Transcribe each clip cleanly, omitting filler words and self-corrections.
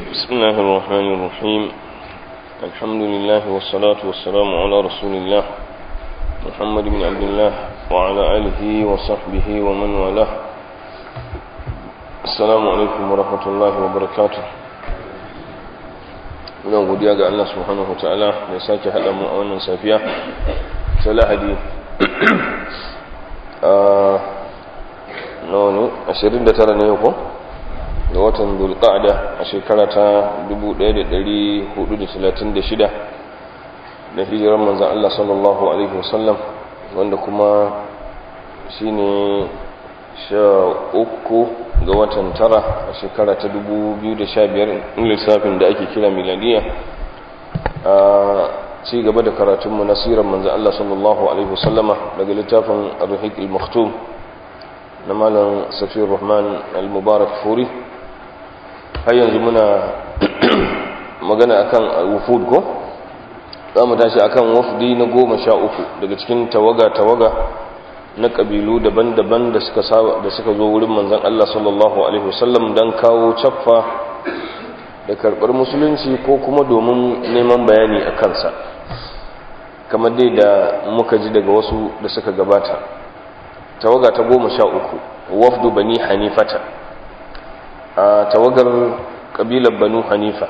بسم الله الرحمن الرحيم. الحمد لله والصلاة والسلام على رسول الله محمد بن عبد الله وعلى آله وصحبه ومن والاه. السلام عليكم ورحمة الله وبركاته. muna godiya ga Allah subhanahu wataala da ya sake haɗa mu a wannan safiya ta Lahadi 29 ne ko da watan Dhulqa'da a shekara ta 1436 da hijirar manzon Allah sallallahu alaihi wasallam, wanda kuma shine 13 ga watan tara a shekara ta 2015 in lissafin da ake kira miladiya. A ci gaba da karatunmu na sirar manzan Allah sallallahu alaihi wasallama daga littafin ar-Rahiq al-Maktum na malam Safiyur Rahman al-Mubarak Furi. har yanzu muna magana akan wufud ko za mu tashi akan wafdi na 13 daga cikin tawaga na kabilu daban-daban da suka zo wurin manzon Allah sallallahu alaihi wasallam dan kawo caffa da karbar musulunci ko kuma domin neman bayani a kansa, kamar dai da muka ji daga wasu da suka gabata. Tawaga ta 13 wafdu bani hanifata, a tawagar kabilar banu hanifa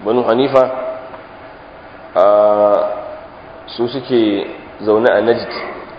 su suke zaune a Najd,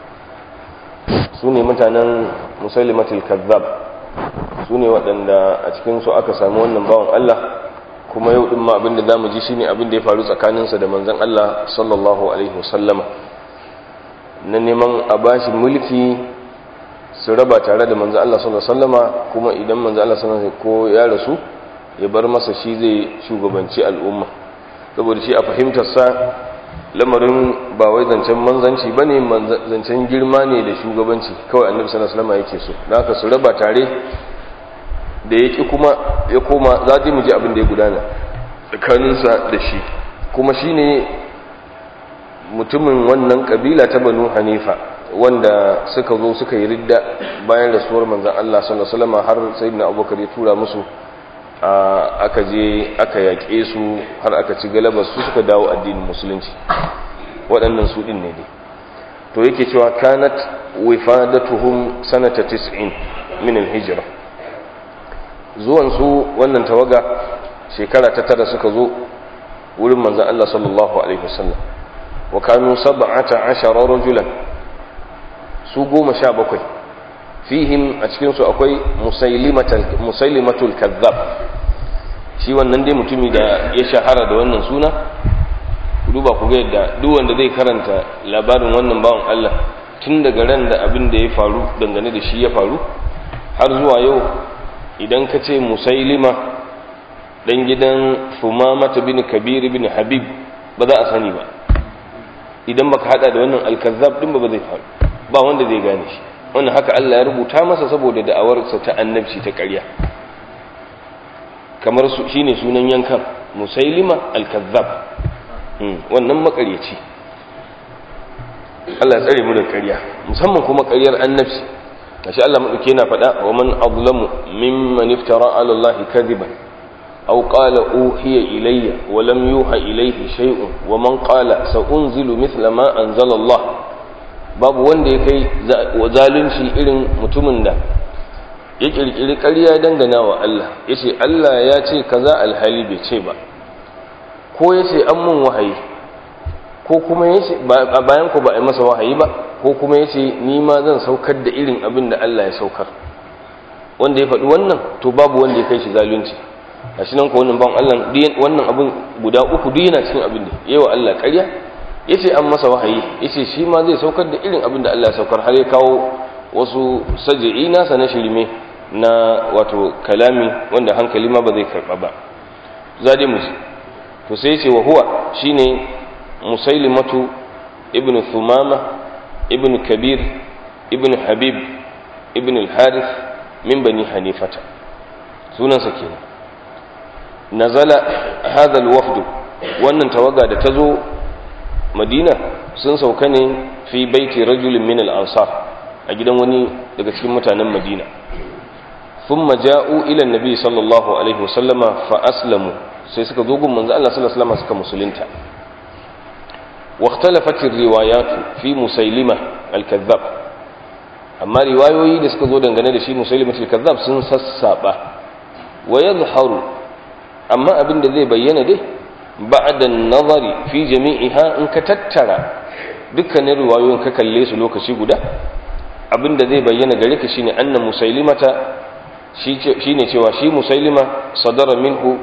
su ne mutanen Musailimatul Kazzab, su ne waɗanda a cikinsu aka sami wannan bawan Allah, kuma yau ɗin ma abinda za mu ji shi ne abinda ya faru tsakaninsa da manzan Allah sallallahu alaihi wasallama na neman a bashi mulki su raba tare da manzan Allah sallallahu alaihi wasallama, kuma idan manzan Allah sallallahu alaihi wasallama ko ya rasu ya bar masa shi zai shugabanci al'umma, saboda shi a fahimtarsa lamarin ba wai zancen manzanci bane, zancen girma ne da shugabanci kawai. Annabi sallallahu alaihi wasallam yake so da haka su raba tare, da yake kuma ya koma za mu ji abin da ya gudana tsakaninsa da shi, kuma shine mutumin wannan kabila ta Banu Hanifa wanda suka zo suka yi ridda bayan rasuwar manzon Allah sallallahu alaihi wasallam, har sayyidina Abubakar ya tura musu, aka je aka yaƙe su har aka ci galabar su suka dawo addinin musulunci. Waɗannan su ɗin ne dai. To yake cewa kanat wifadatuhum sanata 90 min al-hijra, zuwan su wannan tawaga shekara ta 9 suka zo wurin manzon Allah sallallahu alaihi wasallam, wa kanu 17 rajulan, su 17. fihim a cikinsu akwai musailimatul kazzab, shi wannan dai mutumi da ya shahara da wannan suna. ku duba ku ga yadda duk wanda zai karanta labarin wannan bawan Allah tun daga ran da abin da ya faru dangane da shi ya faru har zuwa yau, idan ka ce musailima dan gidan Fumamata bin Kabir bin Habib ba za a sani ba, idan baka hada da wannan al-kazzab din ba zai faru, ba wanda zai gane shi. wannan haka Allah ya rubuta masa saboda da'awarsa ta annabci ta ƙarya, kamar shine sunan yankan Musailima al-Kazzab, wannan makaryaci. Allah ya tsare mu da ƙarya, musamman kuma ƙaryar annabci. kashi Allah madauke yana faɗa, wa man azlamu mimman iftara ala Allah kadiban aw qala uhiya ilayya wa lam yuha ilayhi shay'un wa man qala sa unzilu mithla ma anzala Allah. babu wanda ya kai zalunci irin mutumin da ya kirkiri ƙarya dangana wa Allah, ya ce Allah ya ce kaza alhali bai ce ba, ko ya ce an mun wahayi, ko kuma ya ce bayan ku ba a yi masa wahayi ba, ko kuma ya ce ni ma zan saukar da irin abin da Allah ya saukar. wanda ya faɗi wannan to babu wanda ya kai shi zalunci. a shi nan ko wannan ban Allah wannan abin guda uku duk yana cikin abin da yawa Allah ƙarya, yace an masa wahayi, yace shi ma zai saukar da irin abin da Allah ya saukar, har ya kawo wasu saj'i nasa na shirme na wato kalami wanda hankali ma ba zai karba ba. zade mu to sai yace wa huwa shine Musailimatu ibn Thumama ibn Kabir ibn Habib ibn al-Harith min bani Hanifata, sunansa kenan. nazala hadha al-wafd, wannan tawaga da tazo Madina sun sauka ne fi baiti rajulin min al-ansar, a gidan wani daga cikin mutanen Madina. thumma ja'u ila an-nabi sallallahu alaihi wasallama fa aslamu, sai suka zo gun manzo Allah sallallahu alaihi wasallam suka musulunta واختلفت الروايات في مسيلمة الكذاب amma riwayoyi da suka zo dangane da shi Musailimah al-Kazzab sun sassaba wa yadhharu amma abin da zai bayyana dai ba'da an-nazari fi jami'iha in ka tattara dukkanin riwayoyin ka kalle su lokaci guda abin da zai bayyana gare ka shine anna Musailimata shine cewa shi Musailima sadara minhu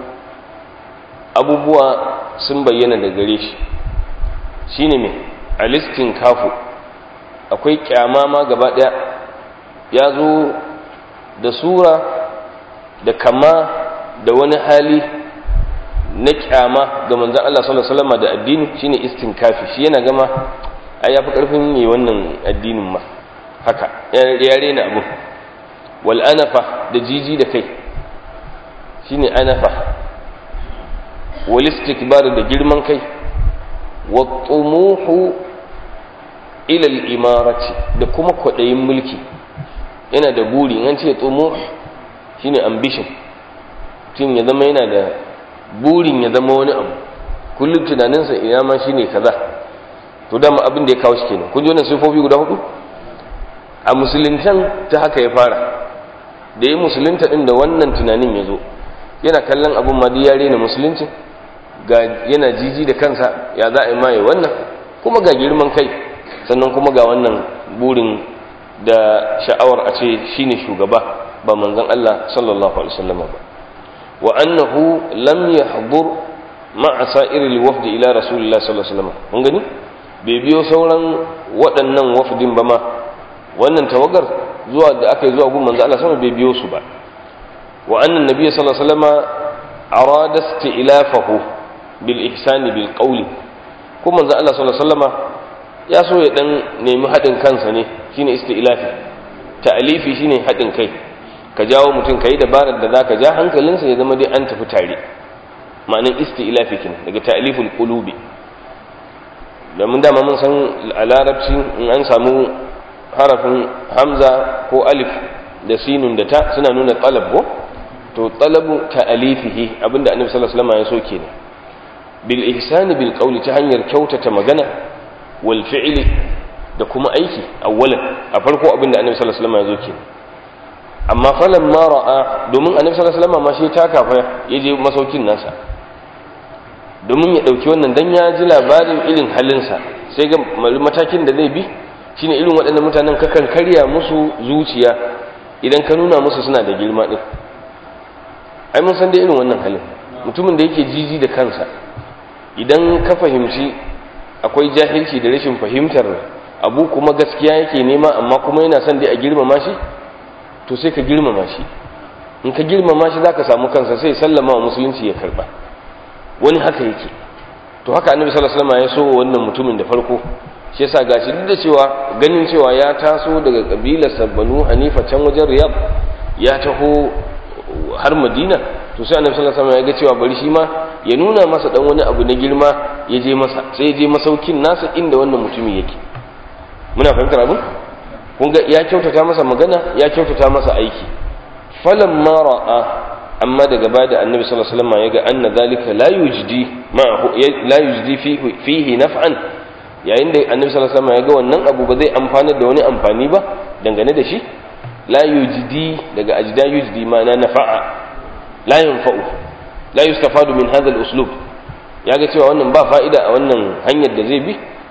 abubuwa sun bayyana da gare shi shine me alistin kafu akwai kyama ma gaba daya ya zo da sura da kama da wani hali na kyama ga manzon Allah sallallahu alaihi wasallam da addini shine istinkafi shi yana gama ai yafi karfin yi wannan addinin ma haka ya rena abu wal anafa da jiji da kai shine anafa wal istikbar da girman kai wat tumuhu ila al imarati da kuma kwadayin mulki yana da buri an ce tumuh shine ambition tun ya zama yana da burin ya zama wani abu kullum tunaninsa ina ma shine kaza to dama abin da ya kawo shi kenan kun ji wannan sifofi guda hudu a musuluntan ta haka ya fara da ya musulunta din da wannan tunanin ya zo yana kallon abin ma ya rena musulunci ga yana jiji da kansa ya za a yi maye wannan kuma ga girman kai sannan kuma ga wannan burin da sha'awar a ce shine shugaba ba manzon Allah sallallahu alaihi wasallam ba wa annahu lam yahdhur ma'a sa'iril wafd ila rasulillah sallallahu alaihi wasallam mun gani bai biyo sauran waɗannan wafdin ba ma wannan tawagar zuwa da aka yi zuwa gun manzo Allah sallallahu bai biyo su ba wa annan nabiy sallallahu alaihi wasallam arada istilafahu bil ihsani bil qawli kuma manzo Allah sallallahu alaihi wasallam ya so ya dan nemi hadin kansa ne shine istilafi ta'alifi shine hadin kai ka jawo mutum kai dabarar da zaka ja hankalinsa ya zama dai an tafi tare ma'anin istilafi kin daga ta'aliful qulubi da mun dama mun san a larabci in an samu harafin hamza ko alif da sinun da ta suna nuna talab ko to talabu ta'alifihi abinda annabi sallallahu alaihi wasallam ya so kenan bil ihsani bil qawli ta hanyar kyautata magana wal fi'li da kuma aiki awwalan a farko abinda annabi sallallahu alaihi wasallam ya zo kenan amma falamma ra'a domin annabi sallallahu alaihi wasallam ma shi ta kafa yaje masaukin nasa domin ya dauki wannan dan ya ji labarin irin halinsa sai ga matakin da zai bi shine irin waɗannan mutanen kakan karya musu zuciya idan ka nuna musu suna da girma din ai mun san da irin wannan halin mutumin da yake jiji da kansa idan ka fahimci akwai jahilci da rashin fahimtar abu kuma gaskiya yake nema amma kuma yana son dai a girmama shi to sai ka girmama shi in ka girmama shi zaka samu kansa sai sallama wa musulunci ya karba wani haka yake to haka annabi sallallahu alaihi wasallam ya so wannan mutumin da farko shi yasa gashi duk da cewa ganin cewa ya taso daga kabilar Banu Hanifa can wajen Riyadh ya taho har Madina to sai annabi sallallahu alaihi wasallam ya ga cewa bari shi ma ya nuna masa dan wani abu na girma ya je masa sai ya je masaukin nasa inda wannan mutumin yake muna fahimtar abin kun ga ya kyautata masa magana ya kyautata masa aiki falamma ra'a amma daga baya da annabi sallallahu alaihi wasallam ya ga anna zalika la yujdi ma'ahu la yujdi fihi naf'an yayin da annabi sallallahu alaihi wasallam ya ga wannan abu ba zai amfana da wani amfani ba dangane da shi la yujdi daga ajda yujdi ma'ana nafa'a la yanfa'u la yustafadu min hadha al-uslub yaga cewa wannan ba fa'ida a wannan hanyar da zai bi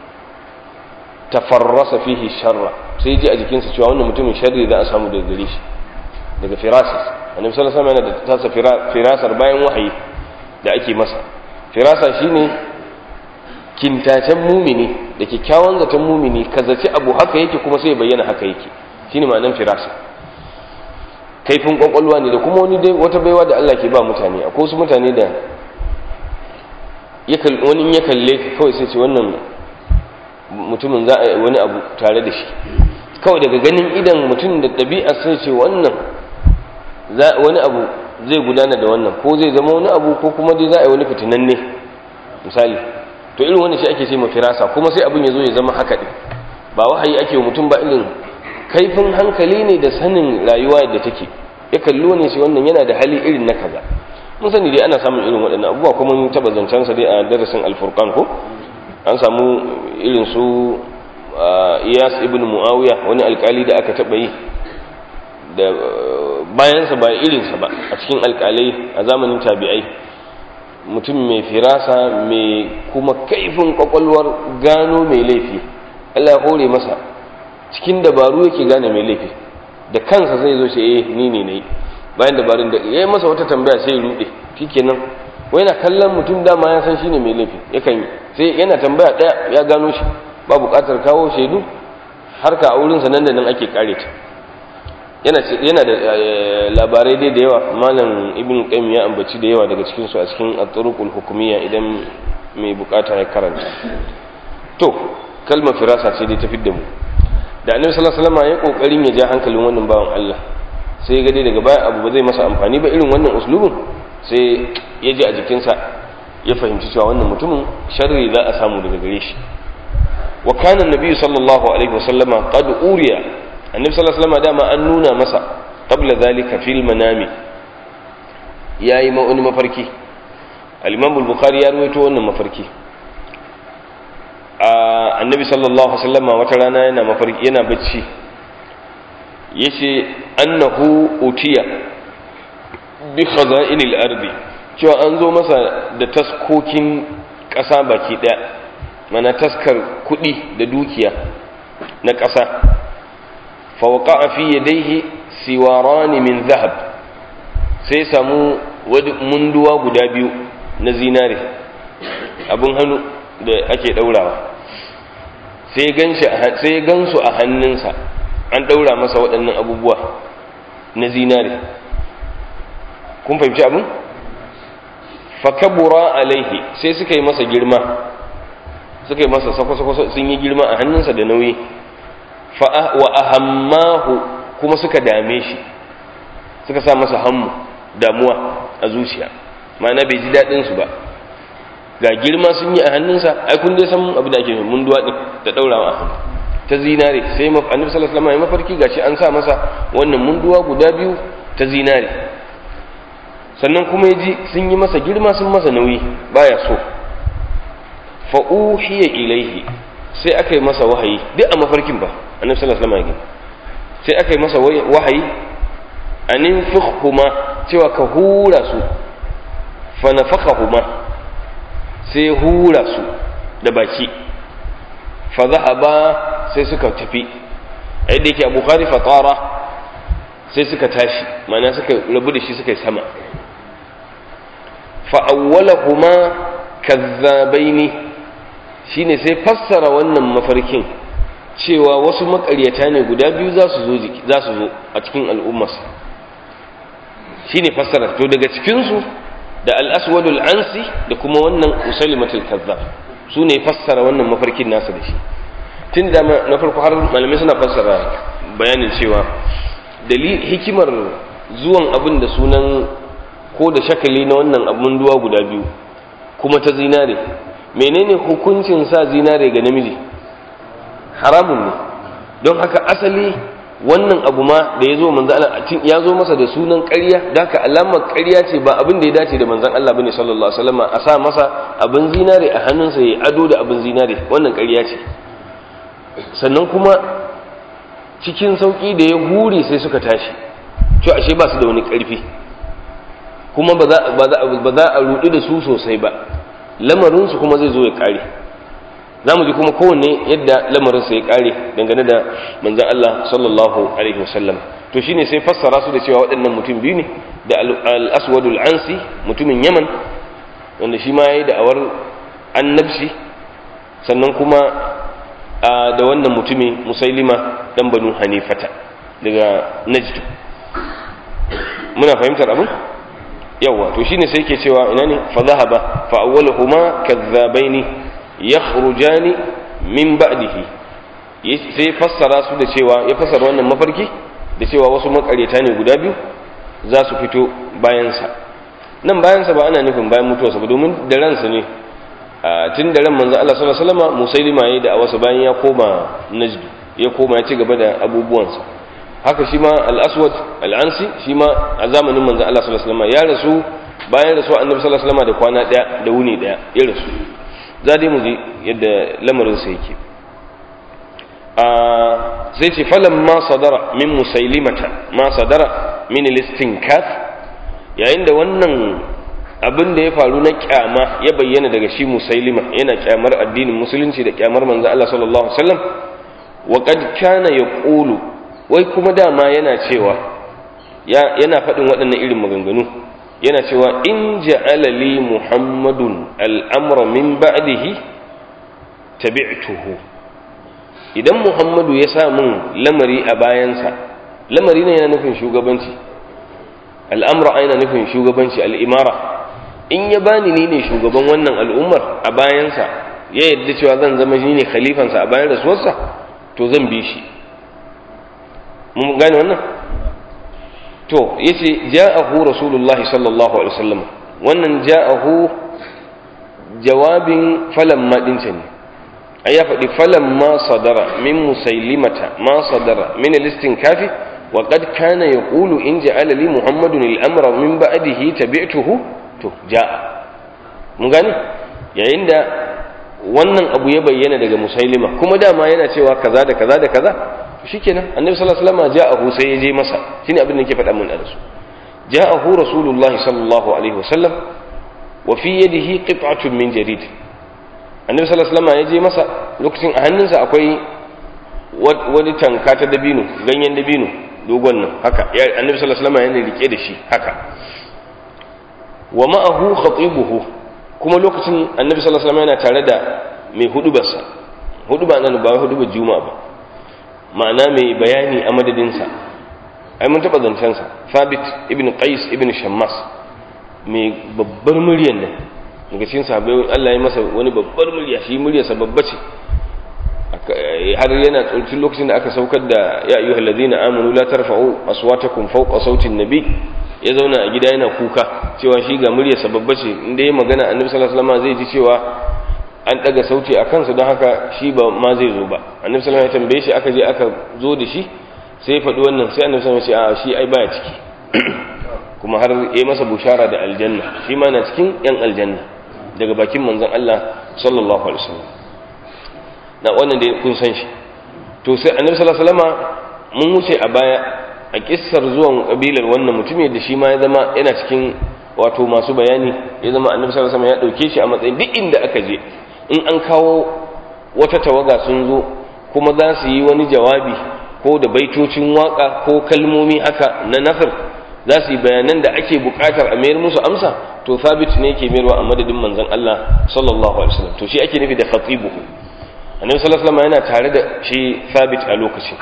tafarrasa fihi sharra sai ji a jikinsa cewa wannan mutumin sharri za a samu daga gare shi daga firasas annabi sallallahu alaihi wasallam yana da tasa firasar bayan wahayi da ake masa firasa shine kintacen mumini da kyakkyawan zaton mumini kazace abu haka yake kuma sai ya bayyana haka yake shine ma'anar firasa kaifin kwakwalwa ne da kuma wani dai wata baiwa da Allah ke ba mutane akwai wasu mutane da wani ya kalle kawai sai ce wannan mutumin za a yi wani abu tare da shi kawai daga ganin idan mutum da ɗabi'a sai ce wannan wani abu zai gudana da wannan ko zai zama wani abu ko kuma dai za a yi wani fitinanne misali to irin wani shi ake ce mafirasa kuma sai abin ya zo ya zama haka ɗin ba wahayi ake wa mutum ba irin kaifin hankali ne da sanin rayuwa yadda take ya kallo ne shi wannan yana da hali irin na kaza mun sani dai ana samun irin waɗannan abubuwa kuma mun taɓa zancensa dai a darasin alfurqan ko an samu irin su iyas ibn muawiya wani alkali da aka taɓa yi da bayansa ba irinsa ba a cikin alkalai a zamanin tabi'ai, mutum mai firasa mai kuma kaifin kwakwalwar gano mai laifi, Allah ya hore masa cikin dabaru yake gane mai laifi da kansa zai zo shi ni ne nayi, bayan dabarun da yayi masa wata tambaya sai ya rude shikenan wai yana kallon mutum dama ya san shine mai laifi yakan yi sai yana tambaya daya ya gano shi ba buƙatar kawo shaidu harka a wurin sa nan da nan ake kare ta. yana da labarai dai da yawa, malam ibn qayyim ya ambaci da yawa daga cikin su a cikin at-turuqul hukumiyya idan mai bukata ya karanta. To kalmar firasa ce dai ta fidda mu da annabi sallallahu alaihi wasallam ya kokarin ya ja hankalin wannan bawan Allah, sai ga dai daga baya abu ba zai masa amfani ba irin wannan uslubin, sai ya ji a jikinsa ya fahimci cewa wannan mutumin sharri za a samu daga gare shi. wa kana annabi sallallahu alaihi wasallam qad uriya, annabi sallallahu alaihi wasallam dama an nuna masa qabla zalika fil manami, yayi wani mafarki. al-imam al-bukhari ya rawaito wannan mafarki. Annabi sallallahu alaihi wasallam wata rana yana mafarki, yana bacci, yace annahu utiya bi khaza'inil ardi, cewa an zo masa da taskokin ƙasa baki ɗaya, mana taskar kuɗi da dukiya na ƙasa. fa waqa'a fi yadayhi siwarani min dhahab, sai samu munduwa guda biyu na zinare, abun hannu da ake daurawa, sai gansu a hannunsa an daura masa waɗannan abubuwa na zinare. kun fahimci abin? fakabura alaihi, sai suka yi masa girma, suka yi masa sako-sako, sun yi girma a hannunsa da nauyi. wa ahammahu, kuma suka dame shi, suka sa masa hammu, damuwa a zuciya, ma'ana bai ji daɗinsu ba. ga girma sun yi a hannunsa, ai kun dai san abin da ake mun duwa din da daurawa a hannu ta zinare. sai annabi sallallahu alaihi wasallam ya mafarki gashi an sa masa wannan munduwa guda biyu ta zinare, sannan kuma yaji sun yi masa girma, sun masa nauyi, baya so. fa uhiya ilaihi, sai aka yi masa wahayi, duk a mafarkin ba annabi sallallahu alaihi wasallam, sai aka yi masa wahayi anin fikhuma, cewa ka hura su. fa nafakhahuma, sai hura su da baki. fa zahaba, sai suka tafi. a yadda yake a bukhari fa tara, sai suka tashi, ma'ana suka rabu da shi, suka yi sama. fa awwalahuma kazzabaini, shine sai fassara wannan mafarkin cewa wasu makaryata ne guda biyu za su zo a cikin al'ummarsa. shine fassara. to daga cikinsu da al-aswadul ansi da kuma wannan usalimatul kazzab, su ne fassara wannan mafarkin nasa da shi. tun da na farko har malamai suna fassara bayanin cewa hikimar zuwan abin da sunan ko da shakali na wannan abun duwa guda biyu kuma ta zinare, menene hukuncin sa zinare ga namiji? haramun ne. don haka asali wannan abu ma da ya zo manzan Allah ya zo masa da sunan ƙarya, da haka alamar ƙarya ce, ba abin da ya dace da manzan Allah bane sallallahu alaihi wasallam a sa masa abin zinare a hannunsa ya ado da abin zinare, wannan ƙarya ce. sannan kuma cikin sauki da ya hure sai suka tashi, to ashe ba su da wani ƙarfi, kuma ba za a rudu da su sosai ba, lamarinsu kuma zai zo ya ƙare. za mu ji kuma kowanne yadda lamarinsa ya ƙare dangane da manzan Allah sallallahu alaihi wasallam. to shine sai fassara su da cewa waɗannan mutum biyu ne, da al-aswadul ansi mutumin yaman, wanda shi ma yayi da'awar annabci, sannan kuma da wannan mutumin musailima dan banu hanifata daga najd. muna fahimtar abin yawa. to shine sai yake cewa ina ne? fa dhahaba fa awwaluhuma kadhabaini yakhrujani min ba'dihi, sai fassara su da cewa, ya fassara wannan mafarki da cewa wasu makaryata ne guda biyu za su fito bayansa. nan bayansa ba ana nufin bayan mutuwarsa ba, domin da ransa ne. tun da ran manzo Allah sallallahu alaihi wasallam musailima yayi da awasa bayan ya koma najd, ya koma ya ci gaba da abubuwansa. haka shi ma al-aswad al-ansi shi ma a zamanin manzo Allah sallallahu alaihi wasallam ya rasu bayan rasuwa annabi sallallahu alaihi wasallam da kwana daya da wuni daya ya rasu. za dai mu ji yadda lamarin sa yake. sai ce falan ma sadara min musailimata ma sadara min al-istinkaf, yayin da wannan abin da ya faru na kyama ya bayyana daga shi musailima, yana kyamar addinin musulunci da kyamar manzo Allah sallallahu alaihi wasallam, wa qad kana yaqulu, wai kuma dama yana cewa yana faɗin waɗannan irin maganganu, yana cewa in ja'ala li muhammadun al-amra min ba'dihi tabi'tuhu, idan muhammadu ya sa mun lamari a bayansa, lamari ne yana nufin shugabanci, al'amra yana nufin shugabanci, al'imara, in ya bani ni ne shugaban wannan al'ummar a bayansa, ya yadda cewa zan zama shi ne khalifansa a bayan rasuwarsa, to zan bi shi. mun gane wannan? to yace ja'ahu rasulullahi sallallahu alaihi wasallam, wannan ja'ahu jawabin falamma dinta ne, ya faɗi falamma sadara min musailimata ma sadara min al-istinkafi wa qad kana yaqulu in ja'ala li muhammadun al-amra min ba'dihi tabi'tuhu, to ja'a. mun gane, yayin da wannan abu ya bayyana daga musailima kuma dama yana cewa kaza da kaza da kaza, shikenan annabi sallallahu alaihi wasallam ja'ahu, sai ya je masa, shine abin da yake faɗa mun da su. ja'ahu rasulullahi sallallahu alaihi wasallam wa fi yadihi qit'atun min jarid, annabi sallallahu alaihi wasallam ya je masa lokacin a hannunsa akwai wani tanka ta dabino, ganyen dabino dogon nan haka, annabi sallallahu alaihi wasallam yana rike da shi haka, wa ma'ahu khatibuhu, kuma lokacin annabi sallallahu alaihi wasallam yana tare da mai hudubarsa, huduba nan ba hudubar juma'a ba, ma'ana mai bayani a madadinsa. ai mun taba zancen sa, Thabit ibn Qais ibn Shammas, mai babbar muryar nan daga cikin sahabbai, Allah ya masa wani babbar murya, shi muryarsa babba ce, har yana tsoron lokacin da aka saukar da ya ayyuhal ladina amanu la tarfa'u aswatakum fawqa sautin nabi, ya zauna a gida yana kuka cewa shi ga muryarsa babba ce, inda ya magana annabi sallallahu alaihi wasallam zai ji cewa an daga sauti a kansa, don haka shi ba ma zai zo ba. annabi sallallahu alaihi wasallam ya tambaye shi, aka je aka zo da shi, sai ya faɗi wannan, sai annabi sallallahu alaihi wasallam ya ce a shi ai baya ciki kuma har ya masa bushara da aljanna, shi ma na cikin yan aljanna daga bakin manzon Allah sallallahu alaihi wasallam. na wannan da kun san shi. to sai annabi sallallahu alaihi wasallam mun wuce a baya a kissar zuwan kabilar wannan mutumin da shi ma ya zama yana cikin wato masu bayani, ya zama annabi sallallahu alaihi wasallam ya dauke shi a matsayin duk inda aka je in an kawo wata tawaga sun zo kuma za su yi wani jawabi ko da baitocin waka ko kalmomi haka na nasr, za su yi bayanan da ake bukatar a mayar musu amsa, to Thabit ne yake mayarwa a madadin manzon Allah sallallahu alaihi wasallam. to shi ake nufi da khatibuhu. annabi sallallahu alaihi wasallam yana tare da shi Thabit a lokacin,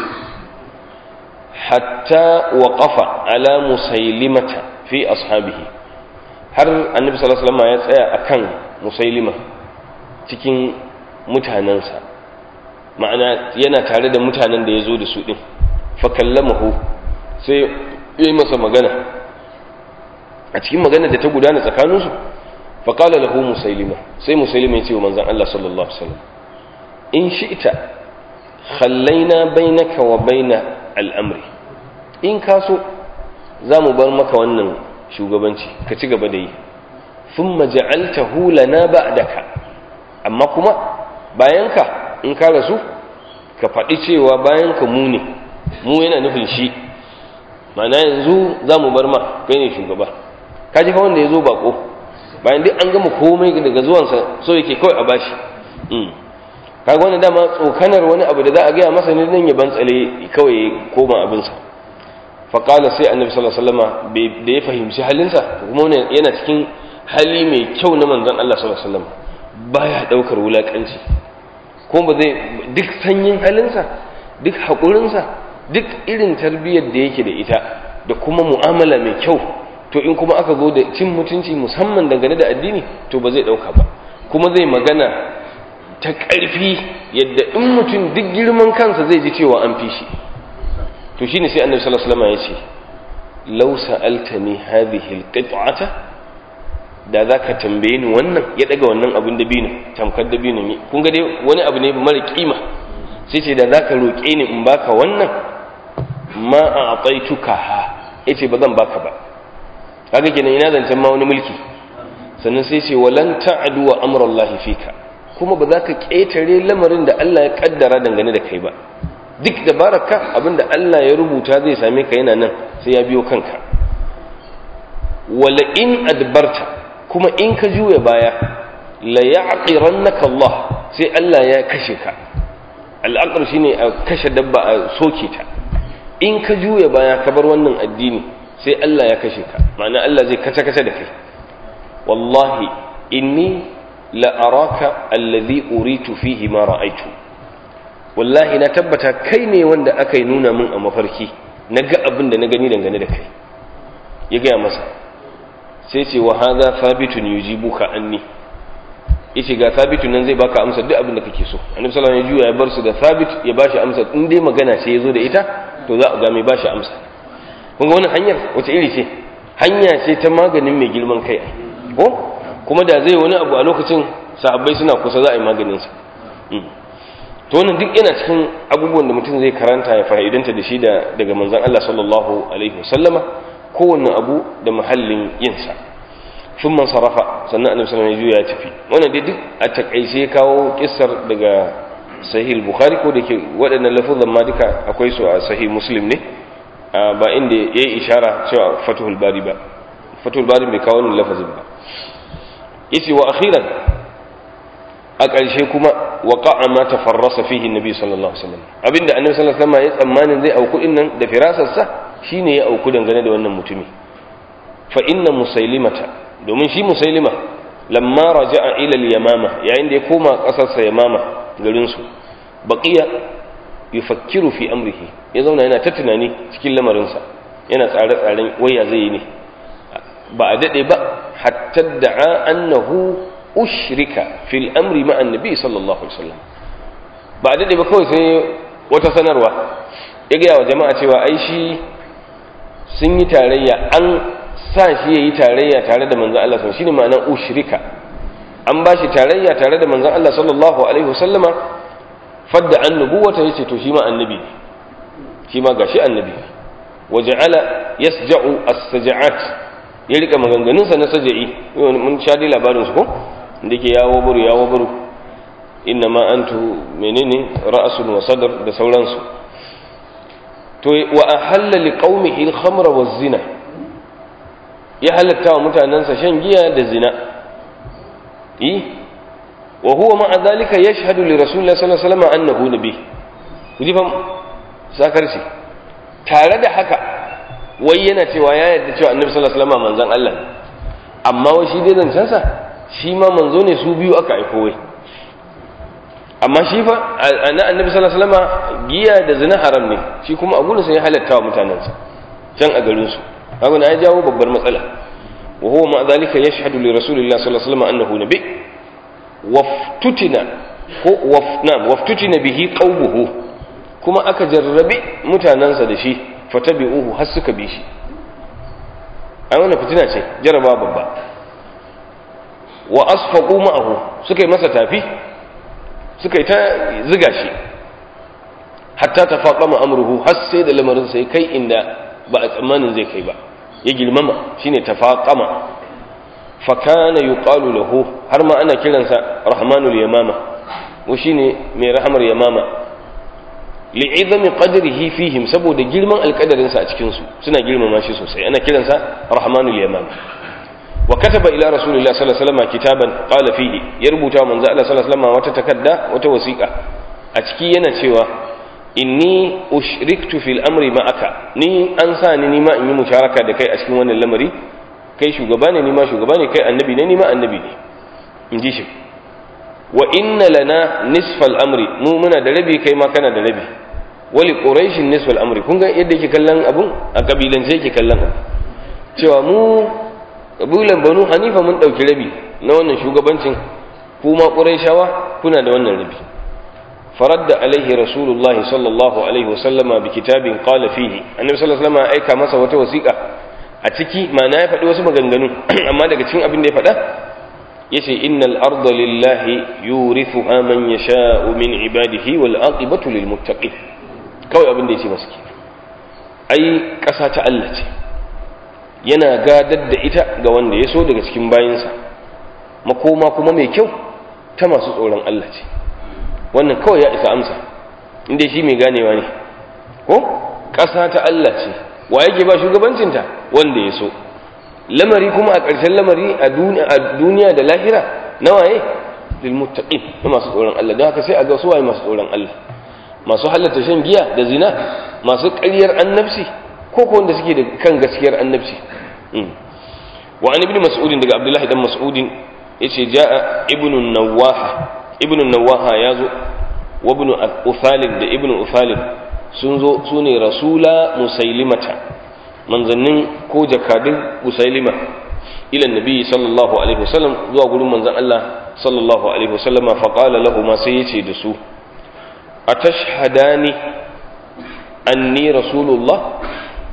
hatta waqafa ala musailimata fi ashabihi, har annabi sallallahu alaihi wasallam ya tsaya akan musailima cikin mutanansa, ma'ana yana tare da mutanen da ya zo da su din. fa kallamahu, sai ya yi masa magana, a cikin magana da ta gudana tsakaninsu, fa qala lahu musailima, sai musailima ya ce wa manzon Allah sallallahu alaihi wasallam, in shi'ta khallaina bainaka wa baina al'amri, in ka so za mu bar maka wannan shugabanci ka ci gaba da yi, thumma ja'altahu lana ba'daka, amma kuma bayanka in ka rasu ka faɗi cewa bayanka mu ne, mu yana nufin shi, ma'ana yanzu za mu bar ma kai ne shugaba. ka ji fa wanda ya zo bako, bayan duk an gama komai daga zuwansa so yake kawai a bashi. kaga wannan dama tsokanar wani abu da za a gaya masa ne nan ya bantsale kawai koma abinsa. faƙala sai annabi sallallahu alaihi wasallam da ya fahimci halinsa, kuma yana cikin hali mai kyau na manzon Allah sallallahu alaihi wasallam, baya daukar wulakanci, kuma ba zai, duk sanyin halinsa, duk haƙurinsa, duk irin tarbiyyar da yake da ita da kuma mu'amala mai kyau, to in kuma aka zo da cin mutunci musamman dangane da addini, to ba zai dauka ba, kuma zai magana ta ƙarfi yadda in mutum duk girman kansa zai ji cewa an fi shi. to shine sai annabi sallallahu alaihi wasallam ya ce law sa'altani hadhihi alqit'ata, da zaka tambaye ni wannan, ya daga wannan abin da bino tamkar da bino ne, kun ga dai wani abu ne mara kima, sai ce da zaka roke ni in baka wannan, ma a'taituka ha, yace ba zan baka ba. kaga kenan ina zancen ma wani mulki. Sannan sai ce walan ta'adu wa amrallahi fika, kuma ba za ka ƙetare lamarin da Allah ya kaddara dangane da kai ba. Duk da baraka abinda Allah ya rubuta zai same ka yana nan sai ya biyo kanka. Wala in adbarta, kuma in ka juya baya la ya'qirannaka Allah, sai Allah ya kashe ka. Al'aqr shine a kashe dabba a soke ta. In ka juya baya ka bar wannan addini sai Allah ya kashe ka, ma'ana Allah zai kace-kace da kai. Wallahi inni la araka alladhi uritu fihi ma ra'aytu, wallahi na tabbata kai ne wanda aka yi nuna min a mafarki, na ga abin da na gani dangane da kai. Ya gaya masa, sai ce wa hadha thabitun yujibuka anni, yace ga thabitun nan zai baka amsa duk abin da kake so. Annabi sallallahu alaihi wasallam ya juya ya bar su da thabit ya bashi amsa, in dai magana ce yazo da ita to za a ga mai bashi amsa. kun ga wannan hanyar wace iri ce? Hanya ce ta maganin mai girman kai, ko kuma da zai wani abu a lokacin sahabbai suna kusa za a yi maganin sa. To wannan duk yana cikin abubuwan da mutum zai karanta ya fa'idanta da shi daga manzon Allah sallallahu alaihi wasallama, kowanne abu da mahallin yinsa. Sun man sarrafa sannan annabi sallallahu alaihi wasallam ya tafi. Wannan dai duk a takaice kawo kissar daga sahih bukhari, ko da ke waɗannan lafuzan ma duka akwai su a sahih muslim ne, ba inda yayi ishara cewa fathul bari ba. Fathul bari bai kawo wannan lafazin ba. Yace wa akhiran, a ƙarshe kuma waqa'a ma tafarrasa fihi annabi sallallahu alaihi wasallam, abinda annabi sallallahu alaihi wasallam ya tsammanin zai auku din nan da firasarsa shine ya auku dangane da wannan mutumi. Fa inna musailimata, domin shi musailima lamma raja'a ila al-yamama, yayin da ya koma kasarsa yamama garin su, baqiya yufakkiru fi amrihi, ya zauna yana ta tunani cikin lamarinsa, yana tsare-tsaren waya zai yi ne. Ba a dade ba hatta da'a annahu ushrika fil amri ma annabi sallallahu alaihi wasallam. Ba a dade ba kawai sai wata sanarwa ya gaya wa jama'a cewa ai shi sun yi tarayya, an sa shi yayi tarayya tare da manzon Allah sallallahu alaihi wasallam, shine ma'anar ushrika. An ba shi tarayya tare da manzon Allah sallallahu alaihi wasallama, fadda annubuwata, yace to shi ma annabi ne, shi ma gashi annabi ne. Waja'ala yasja'u as-saja'at, ya rika maganganun sa na saja'i, mun sha dai labarin su ko inda yake yawo buru inna ma antu menene ra'sun wa sadr da sauransu. To wa ahalla liqaumihi al-khamra waz-zina, ya halatta wa mutanansa shan giya da zina. Wa huwa ma'a dhalika yashhadu li rasulillahi sallallahu alaihi wasallam annahu nabi. Kuji fam sakarci, tare da haka wai yana cewa ya yarda cewa annabi sallallahu alaihi wasallam manzon Allah ne, amma wai shi dai zancen sa shi ma manzo ne, su biyu aka aiko wai. Amma shi fa annabi sallallahu alaihi wasallam giya da zina haram ne, shi kuma a gurin sa ya halatta wa mutanansa can a garin su. kaga na ya jawo babbar matsala. Wa huwa ma zalika yashhadu li rasulillahi sallallahu alaihi wasallam annahu nabi, waftutina bihi qawmuhu, kuma aka jarrabe mutanansa da shi, fatabi'uhu har suka bi shi. ai wannan fitina ce, jarraba babba. Wa asfaqu ma'ahu, suka yi masa tafi, suka yi ta ziga shi, hatta tafaqama amruhu, har sai da lamarin sai kai inda ba a tsammanin zai kai ba, ya girmama, shine tafaqama. Fa kana yuqalu lahu, har ma ana kiransa rahmanul yamama, wa shine mai rahmar yamama, li'izami qadrihi fihim, saboda girman alƙadarin sa a cikin su, suna girmama shi sosai, ana kiransa rahmanul yamama. Wa kataba ila rasulillahi sallallahu alaihi wasallam kitaban qala fihi, ya rubuta manzo Allah sallallahu alaihi wasallam wata takadda, wata wasiqa, a ciki yana cewa inni ushriktu fil amri ma'aka, ni an sa ni ma in yi musharaka da kai a cikin wannan lamari, kai shugaba ne, ni ma shugaba ne, kai annabi ne, ni ma annabi ne, in ji shi. Wa inna lana nisfal amri, mu muna da rabi, kai ma kana da rabi. Wali quraishin nisfal amri, kun ga yadda yake kallon abun a kabilance yake kallon abu, cewa mu kabilan banu hanifa mun dauki rabi na wannan shugabancin, kuma quraishawa kuna da wannan rabi. Faradda alaihi rasulullahi sallallahu alaihi wasallama bi kitabin qala fihi, annabi sallallahu alaihi wasallam aika masa wata wasiqa, a ciki ma'ana ya faɗi wasu maganganu, amma daga cikin abin da ya faɗa yace innal arda lillahi yurithuha man yasha'u min ibadihi wal aqibatu lil muttaqin. Kawai abin da yace masa kenan, ai ƙasa ta Allah ce, yana gadar da ita ga wanda ya so daga cikin bayinsa, makoma kuma mai kyau ta masu tsoron Allah ce. Wannan kawai ya isa amsa, inda shi mai ganewa ne ko ƙasa ta Allah ce, wa yake ba shugabancinta? Wanda ya so. Lamari kuma a ƙarshen lamari a duniya da lahira na waye? Lil muttaqin, na masu tsoron Allah. Don haka sai a ga su waye masu tsoron Allah, masu halatta shan giya da zina, masu ƙaryar annabci, ko ko wanda suke da kan gaskiyar annabci. Wa an ibn mas'ud daga Abdullahi dan Mas'ud yace jaa ibn Nawaha yazo, wa ibn Uthalib da ibn Uthalib sun zo sune rasula Musailimata, manzannin ko jakadin Musailima, ila nabi sallallahu alaihi wasallam, zuwa gurin manzan Allah sallallahu alaihi wasallam. Fa qala lahu ma, sai yace da su, atashhadani anni rasulullah?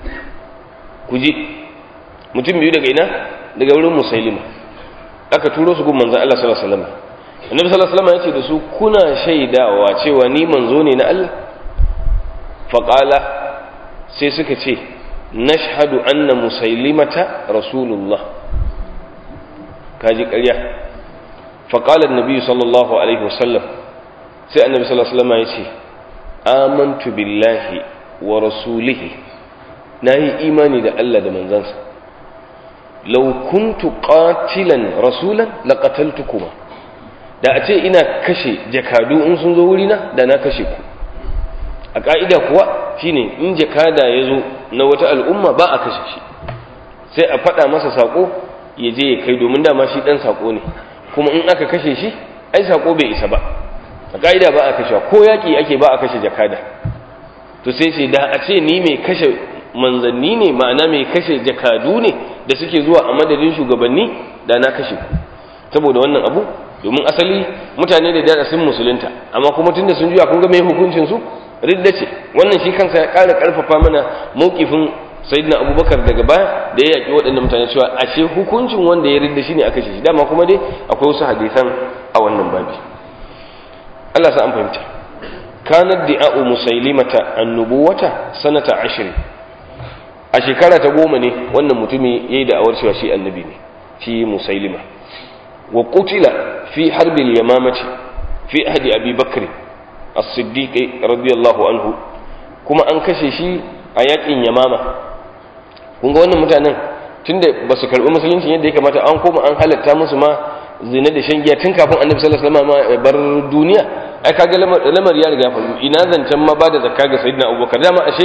Kuji mutum biyu daga ina? Daga wurin Musailima aka turo su gun manzan Allah sallallahu alaihi wasallam. Annabi sallallahu alaihi wasallam yace da su, kuna shaidawa cewa ni manzo ne na Allah? Faqala, sai suka ce, nashhadu anna Musailimata rasulullah. Kaji ƙarya. Faqala annabi sallallahu alaihi wasallam, sai annabi sallallahu alaihi wasallam yace, amantu billahi wa rasulihi, nayi imani da Allah da manzansa. Law kuntu qatilan rasulan laqataltukuma, da a ce ina kashe jakadu in sun zo wurina da na kashe ku. A ka'ida kuwa shine in jakada ya zo na wata al'umma ba a kashe shi, sai a faɗa masa saƙo ya je ya kai, domin dama shi ɗan saƙo ne, kuma in aka kashe shi ai saƙo bai isa ba. A ka'ida ba a kashe, ko yaƙi ake ba a kashe jakada. To sai ce da a ce ni mai kashe manzanni ne, ma'ana mai kashe jakadu ne da suke zuwa a madadin shugabanni, da na kashe ku. Saboda wannan abu, domin asali mutane da dada sun musulunta, amma kuma tunda sun juya kun ga mai hukuncin su ridda ce. Wannan shi kansa ya ƙara ƙarfafa mana mawqifin sayyidina Abubakar daga baya da ya yaki waɗannan mutane, cewa ashe hukuncin wanda ya ridda shine aka kashe shi. Dama kuma dai akwai wasu hadisan a wannan babi. Allah sa an fahimta. Kanat di'a'u Musailimata annubuwata sanata 10. A shekara ta 10 ne wannan mutumi yayi da'awar cewa shi annabi ne, shi Musailima. Wa qutila fi harbil yamamati fi ahdi Abi Bakr as-Siddiq radiyallahu anhu, kuma an kashe shi a yakin Yamama. Kun ga wannan mutanen tunda ba su karbi musulunci yadda ya kamata, an koma an halatta musu ma zina da shan giya tun kafin Annabi sallallahu alaihi wasallam ya bar duniya. Ai kaga lamar ya riga faru. Ina zancen ma ba da zakka ga sayyidina Abubakar? Dama ashe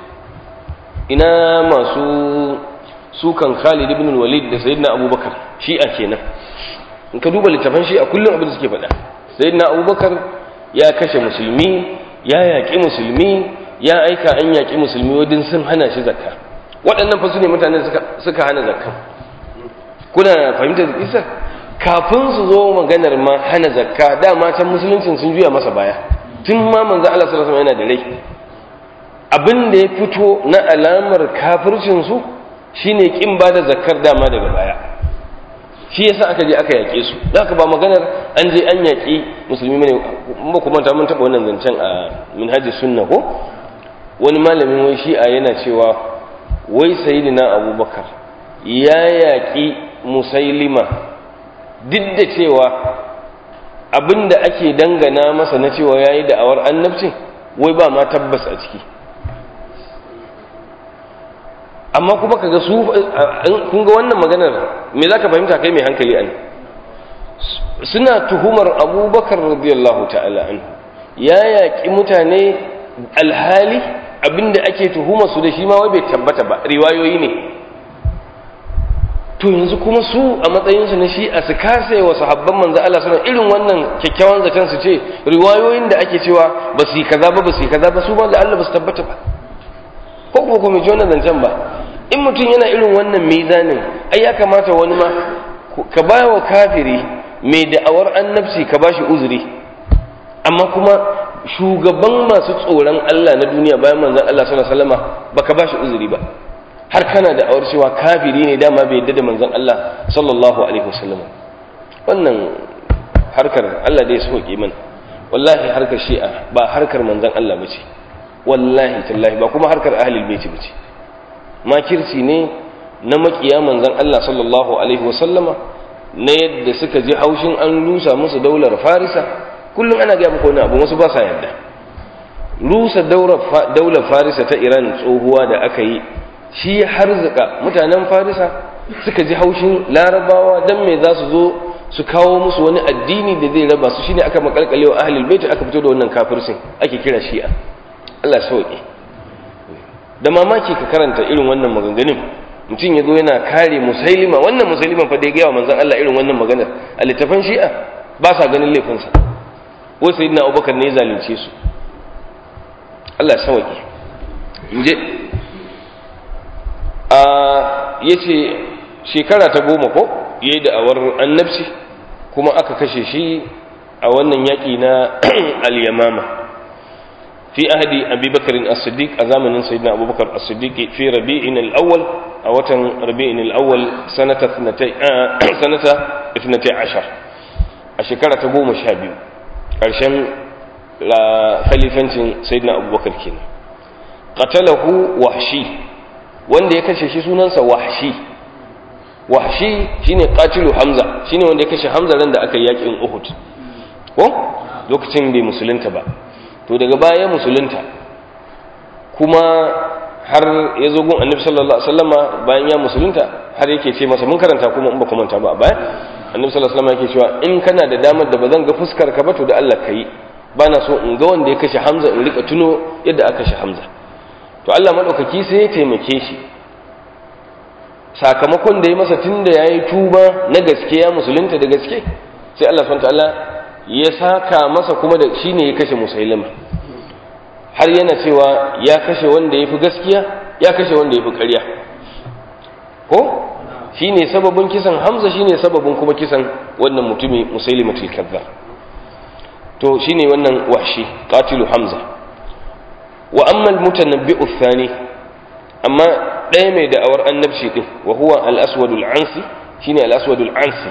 ina masu sukan Khalid ibn Walid da sayyidina Abubakar, shi'a kenan. In ka duba littafan shi'a kullum abin da suke faɗa, sayyidina Abubakar ya kashe musulmi, ya yaƙi musulmi, ya aika an yaƙi musulmi wajen sun hana shi zakka. Waɗannan fa su ne mutane suka hana zakka. Kuna fahimtar isa? Kafin su zo maganar ma hana zakka, dama can musuluncin sun juya masa baya, tun ma manzo Allah sallallahu alaihi wasallam yana da rai. Abin da ya fito na alamar kafircin su shine kin bada zakkar dama daga baya. Shi yasa aka je aka yake su. Haka ba maganar an je an yaki musulmi ne. Ba kuma ta mun taba wannan zancen a Minhajus Sunna ko wani malamin wai shi'a yana cewa wai sayyidina Abubakar ya yaki Musailima duk da cewa abinda ake dangana masa na cewa yayi da'awar annabci wai ba ma tabbas a ciki. Amma kuma kaga su kun ga wannan maganar me zaka fahimta kai mai hankali an suna tuhumar Abubakar radiyallahu ta'ala anhu ya yaki mutane, alhali abinda ake tuhuma su da shi ma wai bai tabbata ba, riwayoyi ne. To yanzu kuma su a matsayin su na shi a su kase wa sahabban manzo Allah sallallahu irin wannan kyakkyawan zaton su ce riwayoyin da ake cewa ba su yi kaza ba, ba su yi kaza ba, su ba da Allah ba su tabbata ba, ko kuma mai ji wannan zancen ba. In mutum yana irin wannan mizanin, ai ya kamata wani ma ka ba wa kafiri mai da'awar annabci ka ba shi uzuri, amma kuma shugaban masu tsoron Allah na duniya bayan manzon Allah sallallahu alaihi wasallam baka ba shi uzuri ba, har kana da'awar cewa kafiri ne dama bai yadda da manzon Allah sallallahu alaihi wasallam. Wannan harkar Allah dai soke mana, wallahi harkar shi'a ba harkar manzon Allah bace, wallahi tallahi ba kuma harkar ahlul bait bace. Makirci ne na makiya manzon Allah sallallahu alaihi wasallama na yadda suka ji haushin an rusa musu daular farisa. Kullum ana ga muku wani abu, wasu ba sa yadda. Rusa daular farisa ta Iran tsohuwa da aka yi shi harzuka mutanen farisa suka ji haushin larabawa dan me za su zo su kawo musu wani addini da zai raba su. Shine aka makalkale wa ahlul bait, aka fito da wannan kafircin ake kira shi'a. Allah sauke. Da mamaki ka karanta irin wannan maganganun, mutum ya zo yana kare musailima. Wannan musailiman fa da ya gaya wa manzon Allah irin wannan maganar a littafan shi'a ba sa ganin laifinsa. Wai sayyidina Abubakar ne ya zalunce su. Allah sauke. Inje yace shekara ta 10 ko yayi da awar annabci, kuma aka kashe shi a wannan yaki na al-Yamama fi ahdi Abi Bakr as-Siddiq, a zamanin sayyidina Abubakar as-Siddiq fi Rabi'in al-Awwal, a watan Rabi'in al-Awwal sanata 12 a shekara ta 12 karshen khalifancin sayyidina Abubakar kenan. Qatalahu Wahshi, wanda ya kashe shi sunansa Wahshi. Wahshi shine qatilu Hamza, shine wanda ya kashe Hamza ran da aka yi yakin Uhud ko lokacin bai musulunta ba. To daga baya musulunta kuma har ya zo gun Annabi sallallahu alaihi wasallama bayan ya musulunta, har yake ce masa, mun karanta kuma in ba ku manta ba a baya, Annabi sallallahu alaihi wasallama yake cewa in kana da damar da bazan ga fuskar ka ba to da Allah kai, bana so in ga wanda ya kashe Hamza in rika tuno yadda aka kashe Hamza. To Allah madaukaki sai ya taimake shi, sakamakon da ya masa tunda yayi tuba na gaske, ya musulunta da gaske, sai Allah subhanahu wataala ya saka masa kuma da shine ya kashe Musailima. Har yana cewa ya kashe wanda yafi gaskiya, ya kashe wanda yafi ƙarya. Ko shine sababin kisan Hamza, shine sababin kuma kisan wannan mutumi Musailimatul Kazzab. To shine wannan Wahshi qatilu Hamza. Wa amma al-mutanabbi'u ath-thani, amma ɗaya mai da'awar annabci din, wa huwa al-aswad al-ansi, shine al-aswad al-ansi.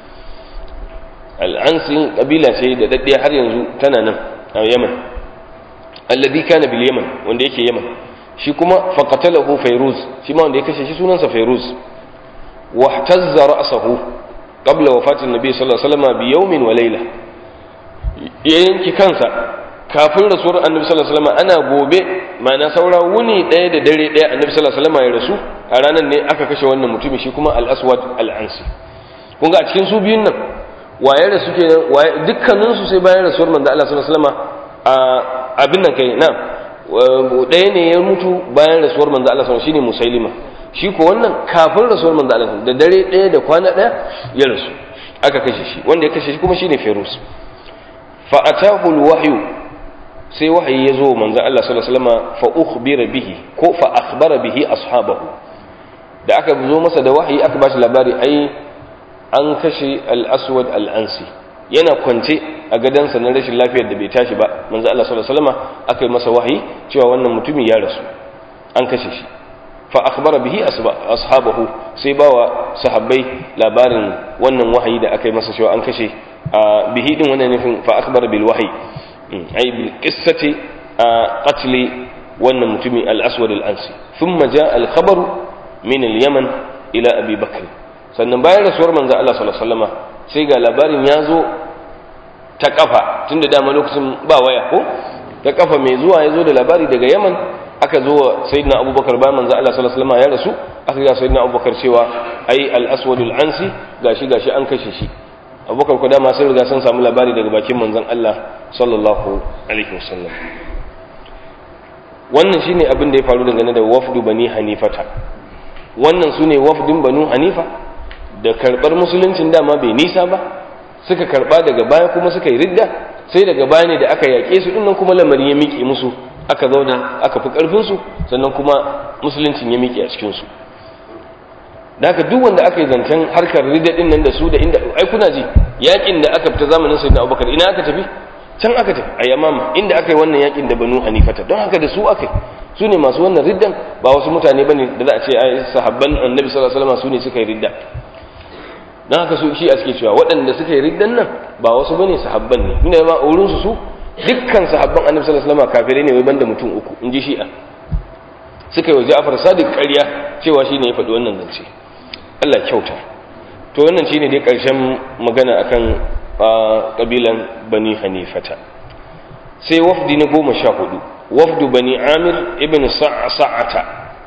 Al-ansi kabila ce da daddiya har yanzu tana nan a Yaman, alladhi kana bil Yaman, wanda yake Yaman. Shi kuma faqatalahu Fayruz, shi ma wanda ya kashe shi sunansa Fayruz. Wa ihtazza ra'sahu qabla wafati an-nabi sallallahu alaihi wasallam bi yawmin wa layla. Yanki kansa kafin rasuwar annabi sallallahu alaihi wasallam, ana gobe ma'ana saura wuni ɗaya da dare ɗaya annabi sallallahu alaihi wasallam ya rasu, a ranar ne aka kashe wannan mutumi, shi kuma al-aswad al-ansi. kun ga a cikin su biyun nan waye rasu kenan, waye dukkanin su sai bayan rasuwar manzo Allah sallallahu alaihi wasallam abin nan kai na ɗaya ne ya mutu bayan rasuwar manzo Allah sallallahu alaihi wasallam, shine Musailima. Shi ko wannan kafin rasuwar manzo Allah da dare ɗaya da kwana ɗaya ya rasu, aka kashe shi. Wanda ya kashe shi kuma shine Fayruz. Fa atahu al-wahyu, sai wahayi ya zo manzan Allah sallallahu alaihi wasallam, fa ukhbira bihi ko fa akhbara bihi ashabahu. Da aka zo masa da wahayi aka bashi labari, ai an kashe al-aswad al-ansi, yana kwance a gadansa na rashin lafiyar da bai tashi ba. Manzan Allah sallallahu alaihi wasallam aka yi masa wahayi cewa wannan mutumin ya rasu, an kashe shi. Fa akhbara bihi ashabahu, sai bawa sahabbai labarin wannan wahayi da aka yi masa cewa an kashe bihi din, wannan nufin fa akhbara bil wahyi, ay bil qissati qatl wannan mutumi al-aswad al-ansi. Thumma jaa al-khabar min al-yaman ila abi bakr, sannan bayan rasuwar manzo Allah sallallahu alaihi wasallam sai ga labarin ya zo ta kafa, tunda dama lokacin ba waya ko, ta kafa mai zuwa ya zo da labari daga Yaman. Aka zo wa sayyidina Abubakar bayan manzo Allah sallallahu alaihi wasallam ya rasu, aka ga sayyidina Abubakar cewa ai al-aswad al-ansi gashi an kashe shi. Abubakar ko dama sun riga sun samu labari daga bakin manzon Allah sallallahu alaihi wasallam. Wannan shine abin da ya faru dangane da wafdu bani hanifata. Wannan sune wafdin banu hanifa da karbar musuluncin dama bai nisa ba, suka karba daga baya kuma suka yi ridda, sai daga baya ne da aka yake su dinnan kuma lamarin ya miƙe musu, aka zauna aka fi karfin su, sannan kuma musuluncin ya miƙe a cikin su. Da haka duk wanda aka yi zancen harkar ridda din nan da su da inda, ai kuna ji yakin da aka fita zamanin sayyidina Abubakar ina aka tafi? Can aka tafi a Yamama, inda aka yi wannan yakin da Banu Hanifata. Don haka da su aka yi, su ne masu wannan riddan, ba wasu mutane bane da za a ce ai sahabban Annabi sallallahu alaihi wasallam su ne suka yi ridda. Don haka su shi a suke cewa waɗanda suka yi riddan nan ba wasu bane sahabban ne, ina ma a wurin su dukkan sahabban Annabi sallallahu alaihi wasallam kafirai ne, wai banda mutum uku, in ji Shi'a. suka yi wa Ja'far Sadiq ƙarya cewa shine ya faɗi wannan zance. Allah kyauta. To wannan shine dai ƙarshen magana akan kabilan Bani Hanifata. Sai wafdi na 14, wafdu Bani Amir ibn Sa'sa'ata.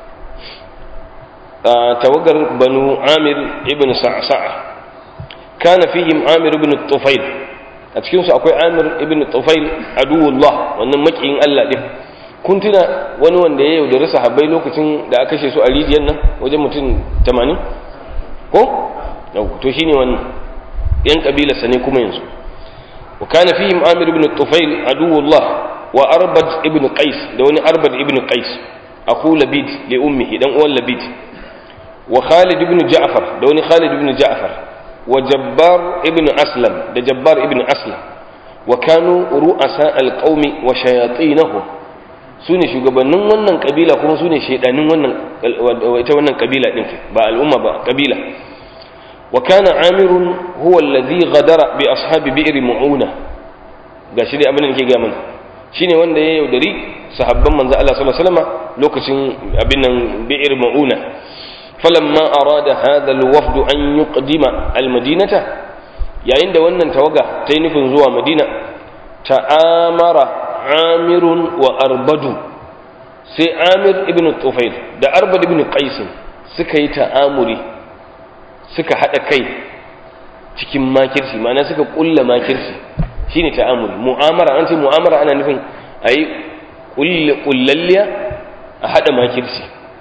Tawagar Banu Amir ibn Sa'sa'a. Kana fihim Amir ibn Tufail. A cikin su akwai Amir ibn Tufail aduwullah, wannan makiyin Allah din. Kun tuna wani wanda ya yaudari sahabbai lokacin da aka kashe su a rijiyar nan wajen mutum 80 ko to shine wannan yan kabilarsa ne kuma yanzu. wa kana fihim Amir ibn Tufail aduwullah wa Arbad ibn Qais, da wani Arbad ibn Qais aku Labid li ummihi, dan uwan Labid, wa Khalid ibn Ja'far, da wani Khalid ibn Ja'far, wa Jabbar ibn Aslam, da Jabbar ibn Aslam, wa kanu ru'asa alqaumi wa shayatinahum, sune shugabannin wannan kabila kuma sune shedanin wannan kabila din, ba al'umma ba kabila. wa kana Amirun huwa alladhi ghadara bi ashabi bi'r mu'una, gashi dai abin da nake ga mana shine wanda ya yaudari sahabban manzo Allah sallallahu alaihi wasallam lokacin abin nan bi'r mu'una. falamma arada hadha alwafd an yuqdima almadinata, yayin da wannan tawaga ta yi nufin zuwa Madina, ta'amara Amirun wa Arbadu, sai Amir ibn Tufail da Arbad ibn Qais suka yi ta'amuri, suka hada kai cikin makirci, ma'ana suka kulla makirci, shine ta'amuri. Mu'amara, an ce mu'amara ana nufin ayi kullalliya a hada makirci.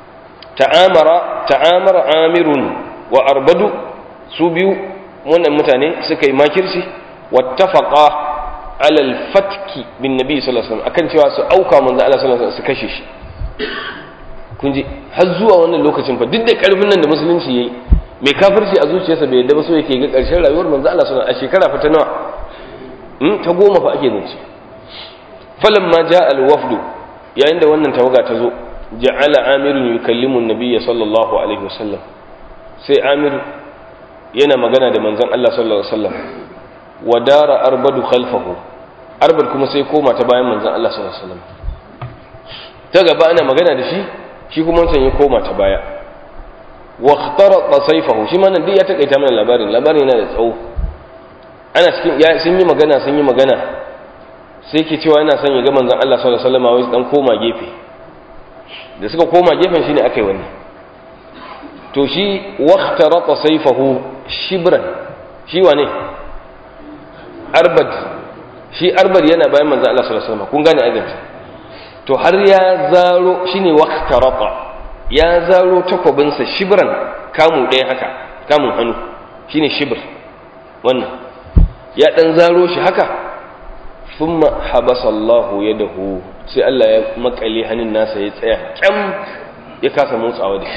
ta'amara Amirun wa Arbadu, su biyu wannan mutane suka yi makirci, wattafaqa ala al-fatki bin nabi sallallahu alaihi wasallam, akan cewa su auka manzo Allah sallallahu alaihi wasallam su kashe shi. kun ji har zuwa wannan lokacin fa duk da karfin nan da musulunci yayi, mai kafirci a zuciyarsa bai yadda ba, so yake ga karshen rayuwar manzo Allah sallallahu alaihi wasallam a shekara fa ta nawa ta 10 fa ake zance. falamma jaa al-wafd, yayin da wannan tawaga ta zo, ja'ala Amirun yukallimu an-nabiy sallallahu alaihi wasallam, sai Amir yana magana da manzon Allah sallallahu alaihi wasallam. wa dara Arbadu khalfahu, Arbad kuma sai koma ta bayan manzon Allah sallallahu alaihi wasallam. ta gaba ana magana da shi, shi kuma wancan ya koma ta baya. wa ikhtarata sayfahu, shi ma nan duk ya takaita mana labarin yana da tsawo. ana cikin sun yi magana sai ke cewa yana son ya ga manzon Allah sallallahu alaihi wasallam, wai dan koma gefe. da suka koma gefen shine akai wannan. to shi waqtarata sayfahu shibran, shi wane? Arbad. shi Arbad yana bayan manzo Allah sallallahu alaihi wasallam, kun gane azanci. to har ya zaro, shine waqtarata, ya zaro takobinsa shibran, kamu ɗaya haka, kamun hannu shine shibr wannan, ya dan zaro shi haka. thumma habasa Allahu yadahu, sai Allah ya makale hannun nasa ya tsaya kyam, ya kasa motsawa da shi.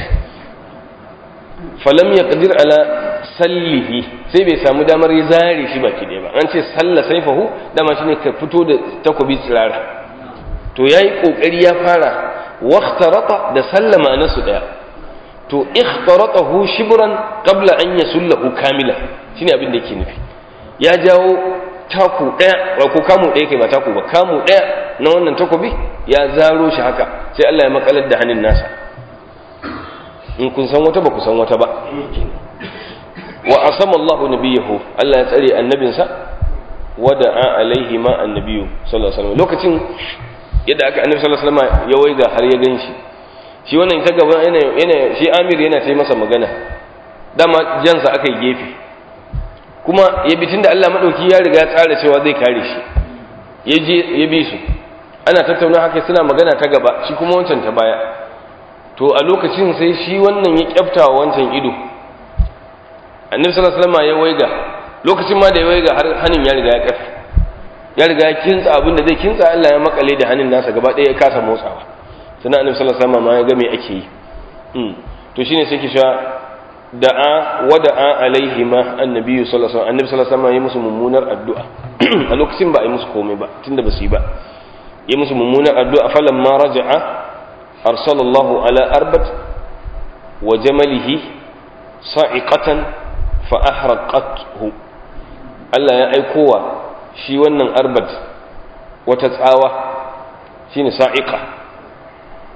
falam yaqdir ala sallihi, sai bai samu damar ya zare shi baki ɗaya ba. an ce salla saifahu dama shine ka fito da takobi tsirara. to yayi kokari ya fara waqtarata da sallama nasu daya. to ikhtaratahu shibran qabla an yasullahu kamila, shine abin da yake nufi. ya jawo taku daya, ko kamu daya kai, ba taku ba, kamu daya na wannan takobi ya zaro shi haka, sai Allah ya makalar da hannun nasa. in kun san wata ba ku san wata ba. wa asama Allahu nabiyahu, Allah ya tsare annabinsa. wada'a alaihi ma annabiyu sallallahu alaihi wasallam, lokacin yadda aka annabi sallallahu alaihi wasallam ya waiga har ya ganshi, shi wannan ta gaba yana shi Amir yana ta masa magana, dama jansa aka yi gefe, kuma ya bi tunda Allah madauki ya riga ya tsara cewa zai kare shi, ya bi su, ana tattauna haka suna magana ta gaba, shi kuma wancan ta baya. to a lokacin sai shi wannan ya kyafta wa wancan ido, annabi sallallahu alaihi wasallam ya waiga, lokacin ma da ya waiga har hannun ya riga ya kafe, ya riga ya kintsa abin da zai kintsa, Allah ya makale da hannun nasa gaba ɗaya ya kasa motsawa. sannan annabi sallallahu alaihi wasallam ma ya ga me ake yi. to shine sai ki sha wada'a alaihi ma annabi sallallahu alaihi wasallam, annabi sallallahu alaihi wasallam ya musu mummunar addu'a. a lokacin ba a yi musu komai ba, tunda ba su yi ba, ya musu mummunar addu'a. falamma raja'a arsalallahu ala Arbad wa jamalihi sa'iqatan fa ahraqathu, Allah ya aikowa shi wannan Arbad wata tsawa, shine sa'iqa,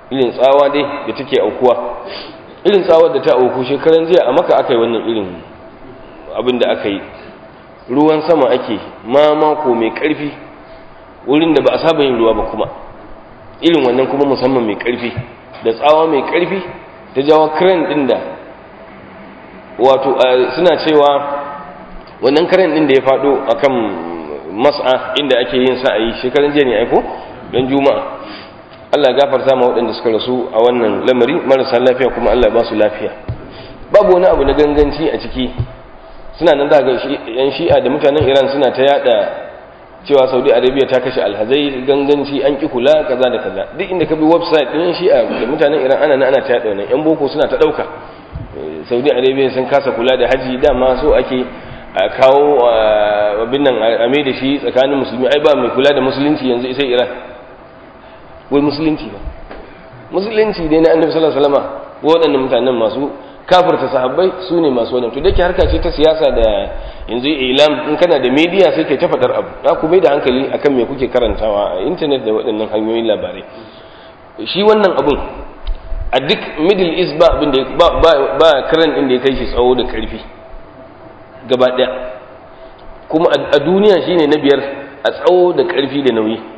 irin tsawa dai da take aukuwa, irin tsawar da ta auku shekaran jiya a Makka aka yi wannan irin abin da aka yi, ruwan sama ake mamako mai ƙarfi wurin da ba a saba yin ruwa ba kuma irin wannan kuma musamman mai ƙarfi da tsawa mai ƙarfi ta jawo crane din da wato suna cewa wannan crane din da ya faɗo akan mas'a inda ake yin sa'ayi shekaran jiya ne aiko don juma'a. Allah gafarta ma waɗanda suka rasu a wannan lamari, marasa lafiya kuma Allah ba su lafiya. Babu wani abu na ganganci a ciki. Suna nan za ga yan shi'a da mutanen Iran suna ta yada cewa Saudi Arabia ta kashe alhazai, ganganci an ki kula kaza da kaza. Duk inda ka bi website ɗin yan shi'a da mutanen Iran ana ta yada wannan. Yan boko suna ta ɗauka. Saudi Arabia sun kasa kula da haji, dama so ake a kawo abin nan a mai da shi tsakanin musulmi. Ai ba mai kula da musulunci yanzu sai Iran. Wai musulunci ba, musulunci dai na annabi sallallahu alaihi wasallam, waɗannan mutanen masu kafirta sahabbai su ne masu wannan. To dake harka ce ta siyasa da yanzu ilam, in kana da media sai kai ta fadar abu, na ku bai da hankali akan me kuke karantawa a internet da waɗannan hanyoyin labarai. Shi wannan abun a duk Middle East ba abin da ba karan din da ya kai shi tsawo da karfi gaba ɗaya, kuma a duniya shine na biyar a tsawo da karfi da nauyi.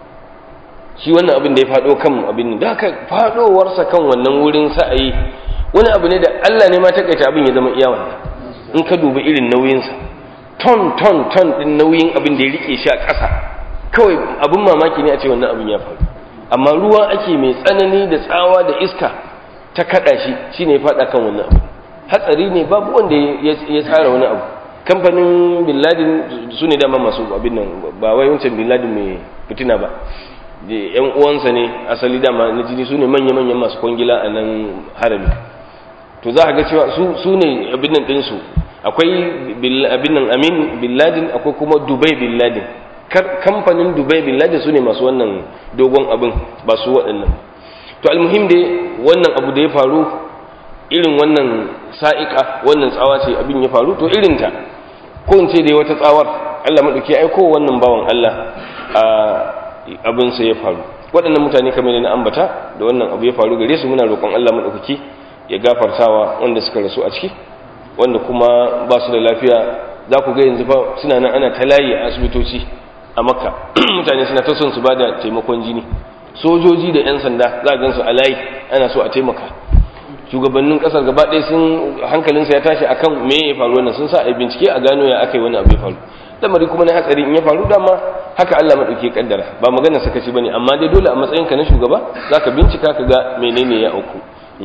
Shi wannan abin da ya faɗo kan abin da haka faɗowarsa kan wannan wurin sa'ayi wani abu ne da Allah ne ma takaita abin ya zama iya wannan. In ka dubi irin nauyinsa, ton ɗin nauyin abin da ya rike shi a ƙasa, kawai abin mamaki ne a ce wannan abin ya faru. Amma ruwa ake mai tsanani da tsawa da iska ta kaɗa shi, shi ne ya faɗa kan wannan abu. Hatsari ne, babu wanda ya tsara wani abu. Kamfanin Bin Laden su ne dama masu abin nan, ba wai wancan Bin Laden mai fitina ba. Da yan uwansa ne asali dama na jini, su ne manya-manyan masu kwangila a nan harami. To za a ga cewa su ne abin nan ɗinsu, akwai abin nan Amin Bin Laden, akwai kuma Dubai Bin Laden. Kamfanin Dubai Bin Laden su ne masu wannan dogon abin, ba su waɗannan. To almuhim dai wannan abu da ya faru, irin wannan sa'iƙa, wannan tsawa ce abin ya faru, to irinta ko in ce dai wata tsawar Allah maɗauki aiko wannan bawan Allah a abinsa ya faru. Waɗannan mutane kamar na ambata da wannan abu ya faru gare su, muna roƙon Allah maɗaukaki ya gafartawa wanda suka rasu a ciki, wanda kuma ba su da lafiya. Za ku ga yanzu fa suna nan ana ta layi a asibitoci a Makka mutane suna ta son su ba da taimakon jini, sojoji da 'yan sanda za a gan su a layi ana so a taimaka. Shugabannin ƙasar gaba ɗaya sun hankalinsa ya tashi akan me ya faru wannan, sun sa a bincike a gano ya aka yi wani abu ya faru. Lamari kuma na hatsari in ya faru dama haka Allah maɗauki kaddara, ba magana sakaci bane, amma dai dole a matsayinka na shugaba zaka bincika ka ga menene ya auku.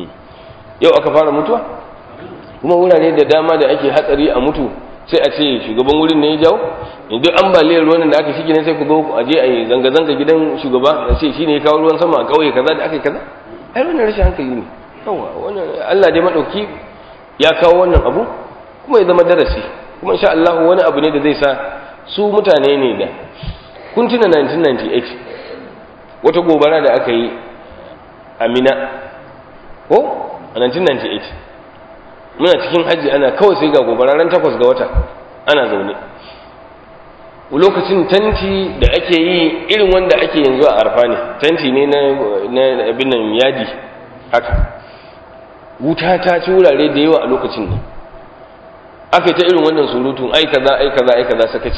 Yau aka fara mutuwa, kuma wurare da dama da ake hatsari a mutu sai a ce shugaban wurin ne ya jawo. Duk ambaliyar ruwan da aka shige ne sai ku zo a je a yi zanga-zanga gidan shugaba a ce shine ya kawo ruwan sama a ƙauye kaza da aka yi kaza. Ai wannan rashin hankali ne. Yawa wannan Allah dai maɗauki ya kawo wannan abu kuma ya zama darasi, kuma insha Allah wani abu ne da zai sa su mutane ne da kun tuna 1998 wata gobara da aka yi a Mina ko a 1998 muna cikin haji ana kawai sai ga gobara ran 8 ga wata ana zaune. Lokacin tanti da ake yi irin wanda ake yanzu a Arfa ne, tanti ne na abin nan yadi haka. Wuta ta ci wurare da yawa a lokacin nan. Aka ta irin wannan surutun ai kaza sakaci.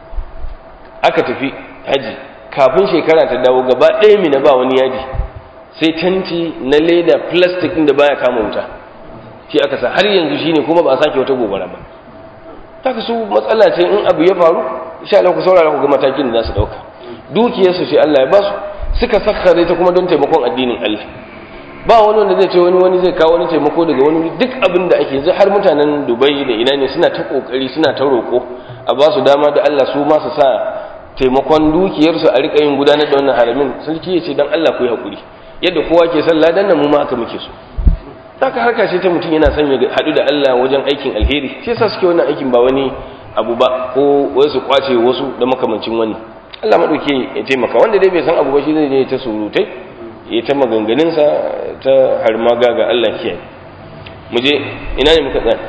Aka tafi haji, kafin shekara ta dawo gaba ɗaya Mina ba wani yadi, sai tanti na leda plastic ɗin da baya kama wuta shi aka sa, har yanzu shine kuma ba a sake wata gobara ba. Ta su matsala ce in abu ya faru, insha Allah ku saurara ku ga matakin da za su ɗauka. Dukiyarsu sai Allah ya ba su, suka sakkare ta kuma don taimakon addinin Allah. Ba wani wanda zai ce wani zai kawo wani taimako daga wani, duk abin da ake yanzu har mutanen Dubai da ina ne suna ta kokari, suna ta roƙo a ba su dama da Allah su ma su sa taimakon dukiyarsu a rika yin gudanar da wannan haramin. Sarki ya ce dan Allah ku yi hakuri, yadda kowa ke son ladan nan mu ma haka muke so. Haka harka ce ta mutum yana son ya haɗu da Allah wajen aikin alheri, shi yasa suke wannan aikin ba wani abu ba ko wasu kwace wasu da makamancin wani. Allah madauke ya taimaka, wanda dai bai san abu ba shi zai je ta surutai ya ta maganganunsa ta harmaga ga Allah kiyaye. Mu je ina ne muka tsaya?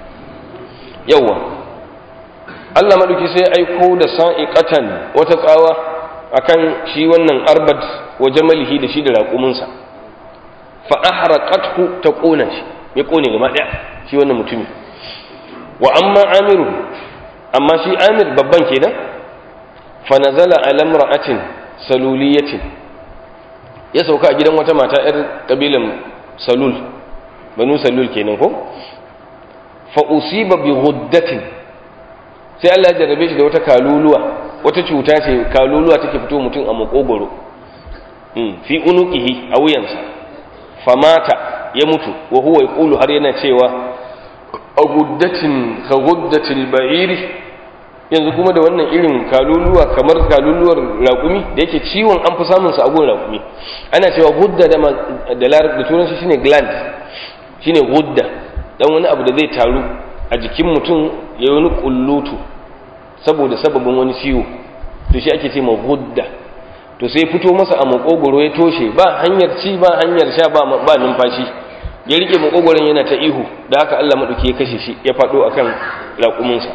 Yawwa Allah madauki sai aiko da sa'iqatan wata tsawa akan shi wannan Arbad wa jamalihi da shi da raƙuminsa. fa ahraqathu ta kona shi ya kone gaba daya shi wannan mutumi wa amma amiru amma shi amir babban kenan fa nazala ala imra'atin saluliyatin ya sauka a gidan wata mata yar kabilan salul banu salul kenan ko fa usiba bi ghuddatin sai Allah ya jarrabe shi da wata kaluluwa wata cuta ce kaluluwa take fito mutum a makogoro fi unuqihi a wuyansa famata ya mutu wa huwa yaqulu har yana cewa a guddatin ka guddatil ba'iri yanzu kuma da wannan irin kaluluwa kamar kaluluwar raƙumi da yake ciwon an fi samun sa a gun raƙumi ana cewa gudda da larabci da turanci shine gland shine gudda dan wani abu da zai taru a jikin mutum ya wani kullutu saboda sababin wani ciwo to shi ake ce ma gudda to sai fito masa a makogoro ya toshe ba hanyar ci ba hanyar sha ba numfashi ya rike makogoron yana ta ihu da haka Allah madauki ya kashe shi ya fado akan raƙuminsa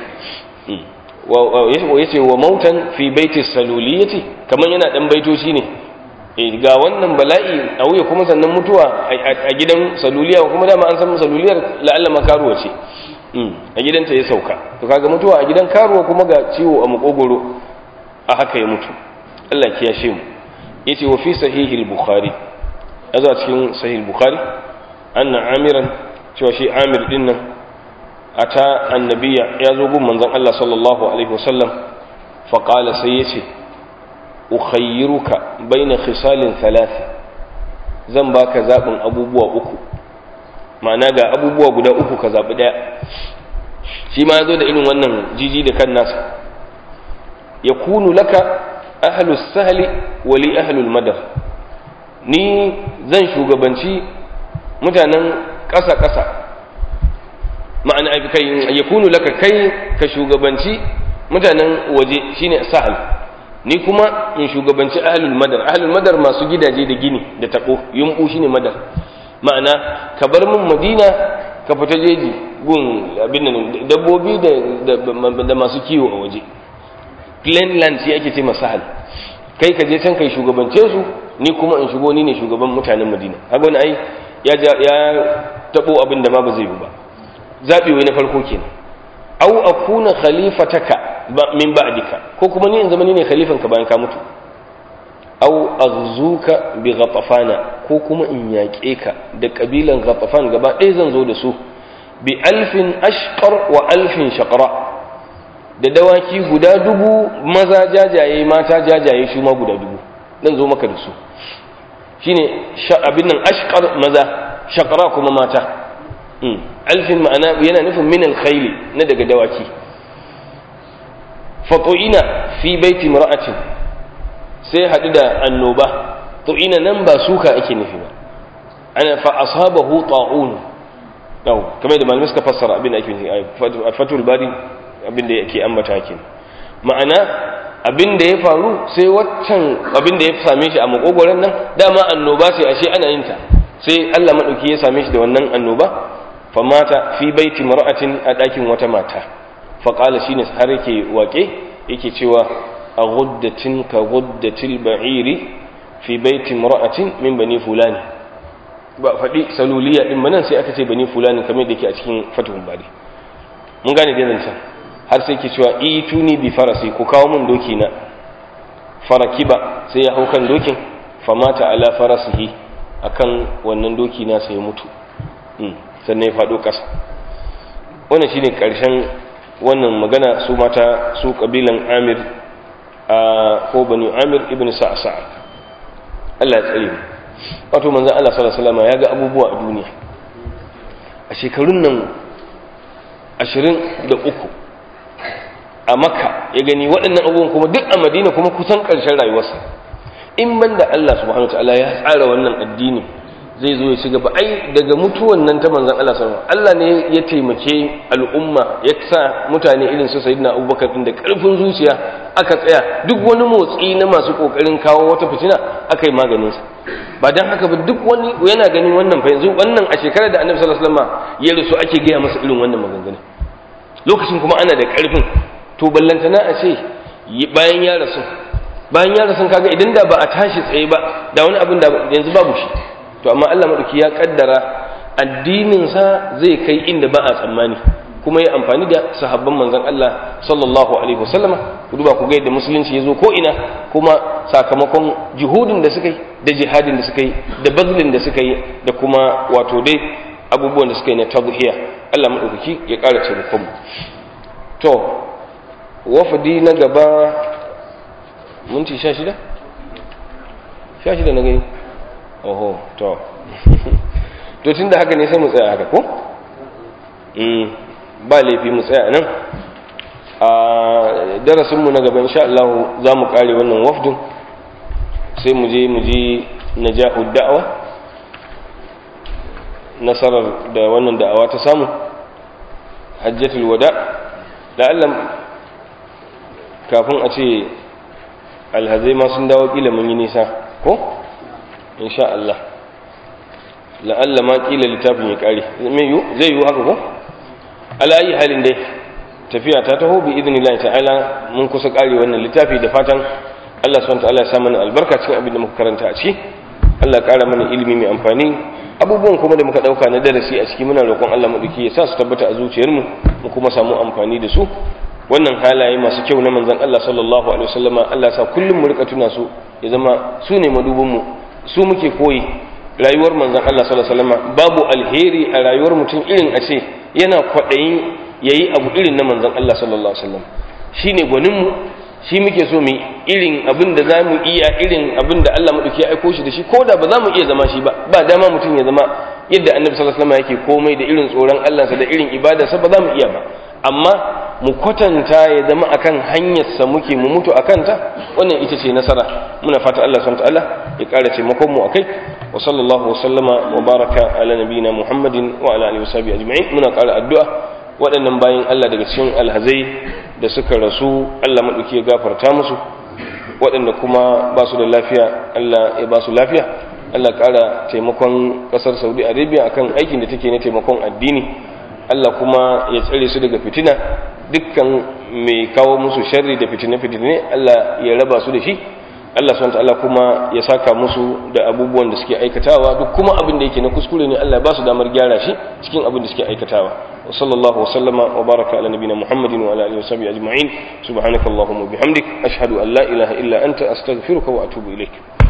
yace wa mautan fi baiti saluliyati kaman yana dan baitoci ne ga wannan bala'i a wuya kuma sannan mutuwa a gidan saluliya kuma dama an san saluliyar la'alla makaruwa ce a gidanta ya sauka to kaga mutuwa a gidan karuwa kuma ga ciwo a makogoro a haka ya mutu Allah kiyashe mu yace wa fi sahihil bukhari yazo a cikin sahih bukhari anna amiran cewa shi amir din nan ata annabiya yazo gun manzon Allah sallallahu alaihi wasallam fa qala sai yace ukhayyiruka baina khisalin thalath zan baka zabin abubuwa uku ma'ana ga abubuwa guda uku ka zabi daya shi ma yazo da irin wannan jiji da kan nasa yakunu laka ahlus sahli wa li ahlul madar ni zan shugabanci mutanen ƙasa-ƙasa ma'ana kai yakunu laka kai ka shugabanci mutanen waje shine sahal ni kuma in shugabanci ahlul madar masu gidaje da gini da tako yumbu shine madar ma'ana ka bar mun madina ka fita jeji gun abin nan dabbobi da masu kiwo a waje plain land shi ake ce masahal kai ka je can kai shugabance su ni kuma in shigo ni ne shugaban mutanen madina haka wani ai ya tabo abin da ma ba zai yi ba zabi wai na farko kenan au akuna khalifataka min ba'dika ko kuma ni in zama ni ne khalifan ka bayan ka mutu au aghzuka bi ghatafana ko kuma in yaƙe ka da kabilan ghatafan gaba ɗaya zan zo da su bi alfin ashqar wa alfin shaqra da dawaki guda 1000 maza jajaye mata jajaye su ma guda 1000 dan zo maka da su shine abin nan ashqar maza shaqra kuma mata alfin ma'ana yana nufin min alkhayli na daga dawaki fatu'ina fi baiti mar'atin sai hadu da annoba tu'ina nan ba suka ake nufi ba ana fa asabahu ta'un yau kamar da malamai suka fassara abin da ake nufi fatul bari abin da yake ambata kin ma'ana abin da ya faru sai waccan abin da ya same shi a makogoron nan dama annoba sai ashe ana yin ta sai Allah madauki ya same shi da wannan annoba fa mata fi baiti mar'atin a dakin wata mata fa qala shine har yake wake yake cewa a ghuddatin ka ghuddatil ba'iri fi baiti mar'atin min bani fulani ba fadi saluliya din manan sai aka ce bani fulani kamar da yake a cikin fatul bari mun gane dai zancan har sai ke cewa ituni bi farasi ku kawo mun doki na farakiba sai ya hau kan dokin famata ala farasihi akan wannan doki na sai mutu sannan ya fado kasa wannan shine karshen wannan magana su mata su kabilan Amir ko bani Amir ibn Sa'sa Allah ya tsare mu wato manzon Allah sallallahu alaihi wasallam ya ga abubuwa a duniya a shekarun nan 23 a Makka ya gani waɗannan abubuwan kuma duk a Madina kuma kusan ƙarshen rayuwarsa in banda Allah subhanahu wataala ya tsara wannan addini zai zo ya ci gaba ai daga mutuwan nan ta manzon Allah sallallahu alaihi wasallam Allah ne ya taimake al'umma ya sa mutane irin su sayyidina Abubakar din da ƙarfin zuciya aka tsaya duk wani motsi na masu kokarin kawo wata fitina aka yi maganin sa ba dan haka ba duk wani yana ganin wannan fa yanzu wannan a shekarar da Annabi sallallahu alaihi wasallam ya rusu ake gaya masa irin wannan maganganun lokacin kuma ana da ƙarfin to ballantana a ce bayan ya rasu kaga idan da ba a tashi tsaye ba da wani abin da yanzu babu shi to amma Allah madauki ya kaddara addininsa zai kai inda ba a tsammani, kuma ya amfani da sahabban manzon Allah sallallahu alaihi wasallama. Ku duba ku ga yadda musulunci ya zo ko ina, kuma sakamakon juhudin da suka yi da jihadin da suka yi da bazlin da suka yi da kuma wato dai abubuwan da suka yi na tadhiya. Allah madaukaki ya ƙara taimakon mu. To wafdi na gaba minti 16 na gani. Oho, to to tunda haka ne sai mu tsaya haka ko ba laifi mu tsaya nan. A darasinmu na gaba insha Allah za mu kare wannan wafdin, sai mu ji najahud da'awa, nasarar da wannan da'awa ta samu, hajjatul wada. la'allam kafin a ce alhazai ma sun dawo kila mun yi nisa ko insha Allah, la'alla ma kila littafin ya kare zai yi haka ko. ala ayi halin dai tafiya ta taho bi idnillahi ta'ala, mun kusa kare wannan littafi da fatan Allah subhanahu wa ta'ala ya sa mana albarka cikin abin da muka karanta a ciki. Allah ya kara mana ilimi mai amfani. Abubuwan kuma da muka dauka na darasi a ciki muna roƙon Allah madauki ya sa su tabbata a zuciyarmu, mu kuma samu amfani da su. Wannan halaye masu kyau na manzon Allah sallallahu alaihi wasallama, Allah ya sa kullum mu rika tuna su, ya zama su ne madubin mu, su muke koyi. Rayuwar manzon Allah sallallahu alaihi wasallama babu alheri a rayuwar mutum irin a ce yana kwaɗayin yayi abu irin na manzon Allah sallallahu alaihi wasallam. Shine gwanin mu, shi muke so mu irin abin da za mu iya, irin abin da Allah maɗauki ya aiko shi da shi, ko da ba za mu iya zama shi ba dama mutum ya zama yadda annabi sallallahu alaihi wasallam yake komai da irin tsoron Allahnsa da irin ibadarsa, ba za mu iya ba, amma mu kwatanta ya zama akan hanyarsa muke, mu mutu akan ta, wannan ita ce nasara. Muna fata Allah subhanahu wa ta'ala ya ƙara taimakon mu akai. Wa sallallahu wa sallama wa baraka ala nabiyina Muhammadin wa ala alihi wa sahbihi ajma'in. Muna ƙara addu'a waɗannan bayin Allah daga cikin alhazai da suka rasu, Allah maɗauki ya gafarta musu, waɗanda kuma ba su da lafiya Allah ya ba su lafiya. Allah ƙara taimakon ƙasar Saudi Arabia akan aikin da take na taimakon addini. Allah kuma ya tsare su daga fitina, dukkan mai kawo musu sharri da fitine-fitine Allah ya raba su da shi. Allah subhanahu wa ta'ala kuma ya saka musu da abubuwan da suke aikatawa, duk kuma abin da yake na kuskure ne Allah ya ba su damar gyara shi cikin abin da suke aikatawa. وصلى الله وسلم وبارك على نبينا محمد وعلى اله وصحبه اجمعين. سبحانك اللهم وبحمدك اشهد ان لا اله الا انت استغفرك واتوب اليك.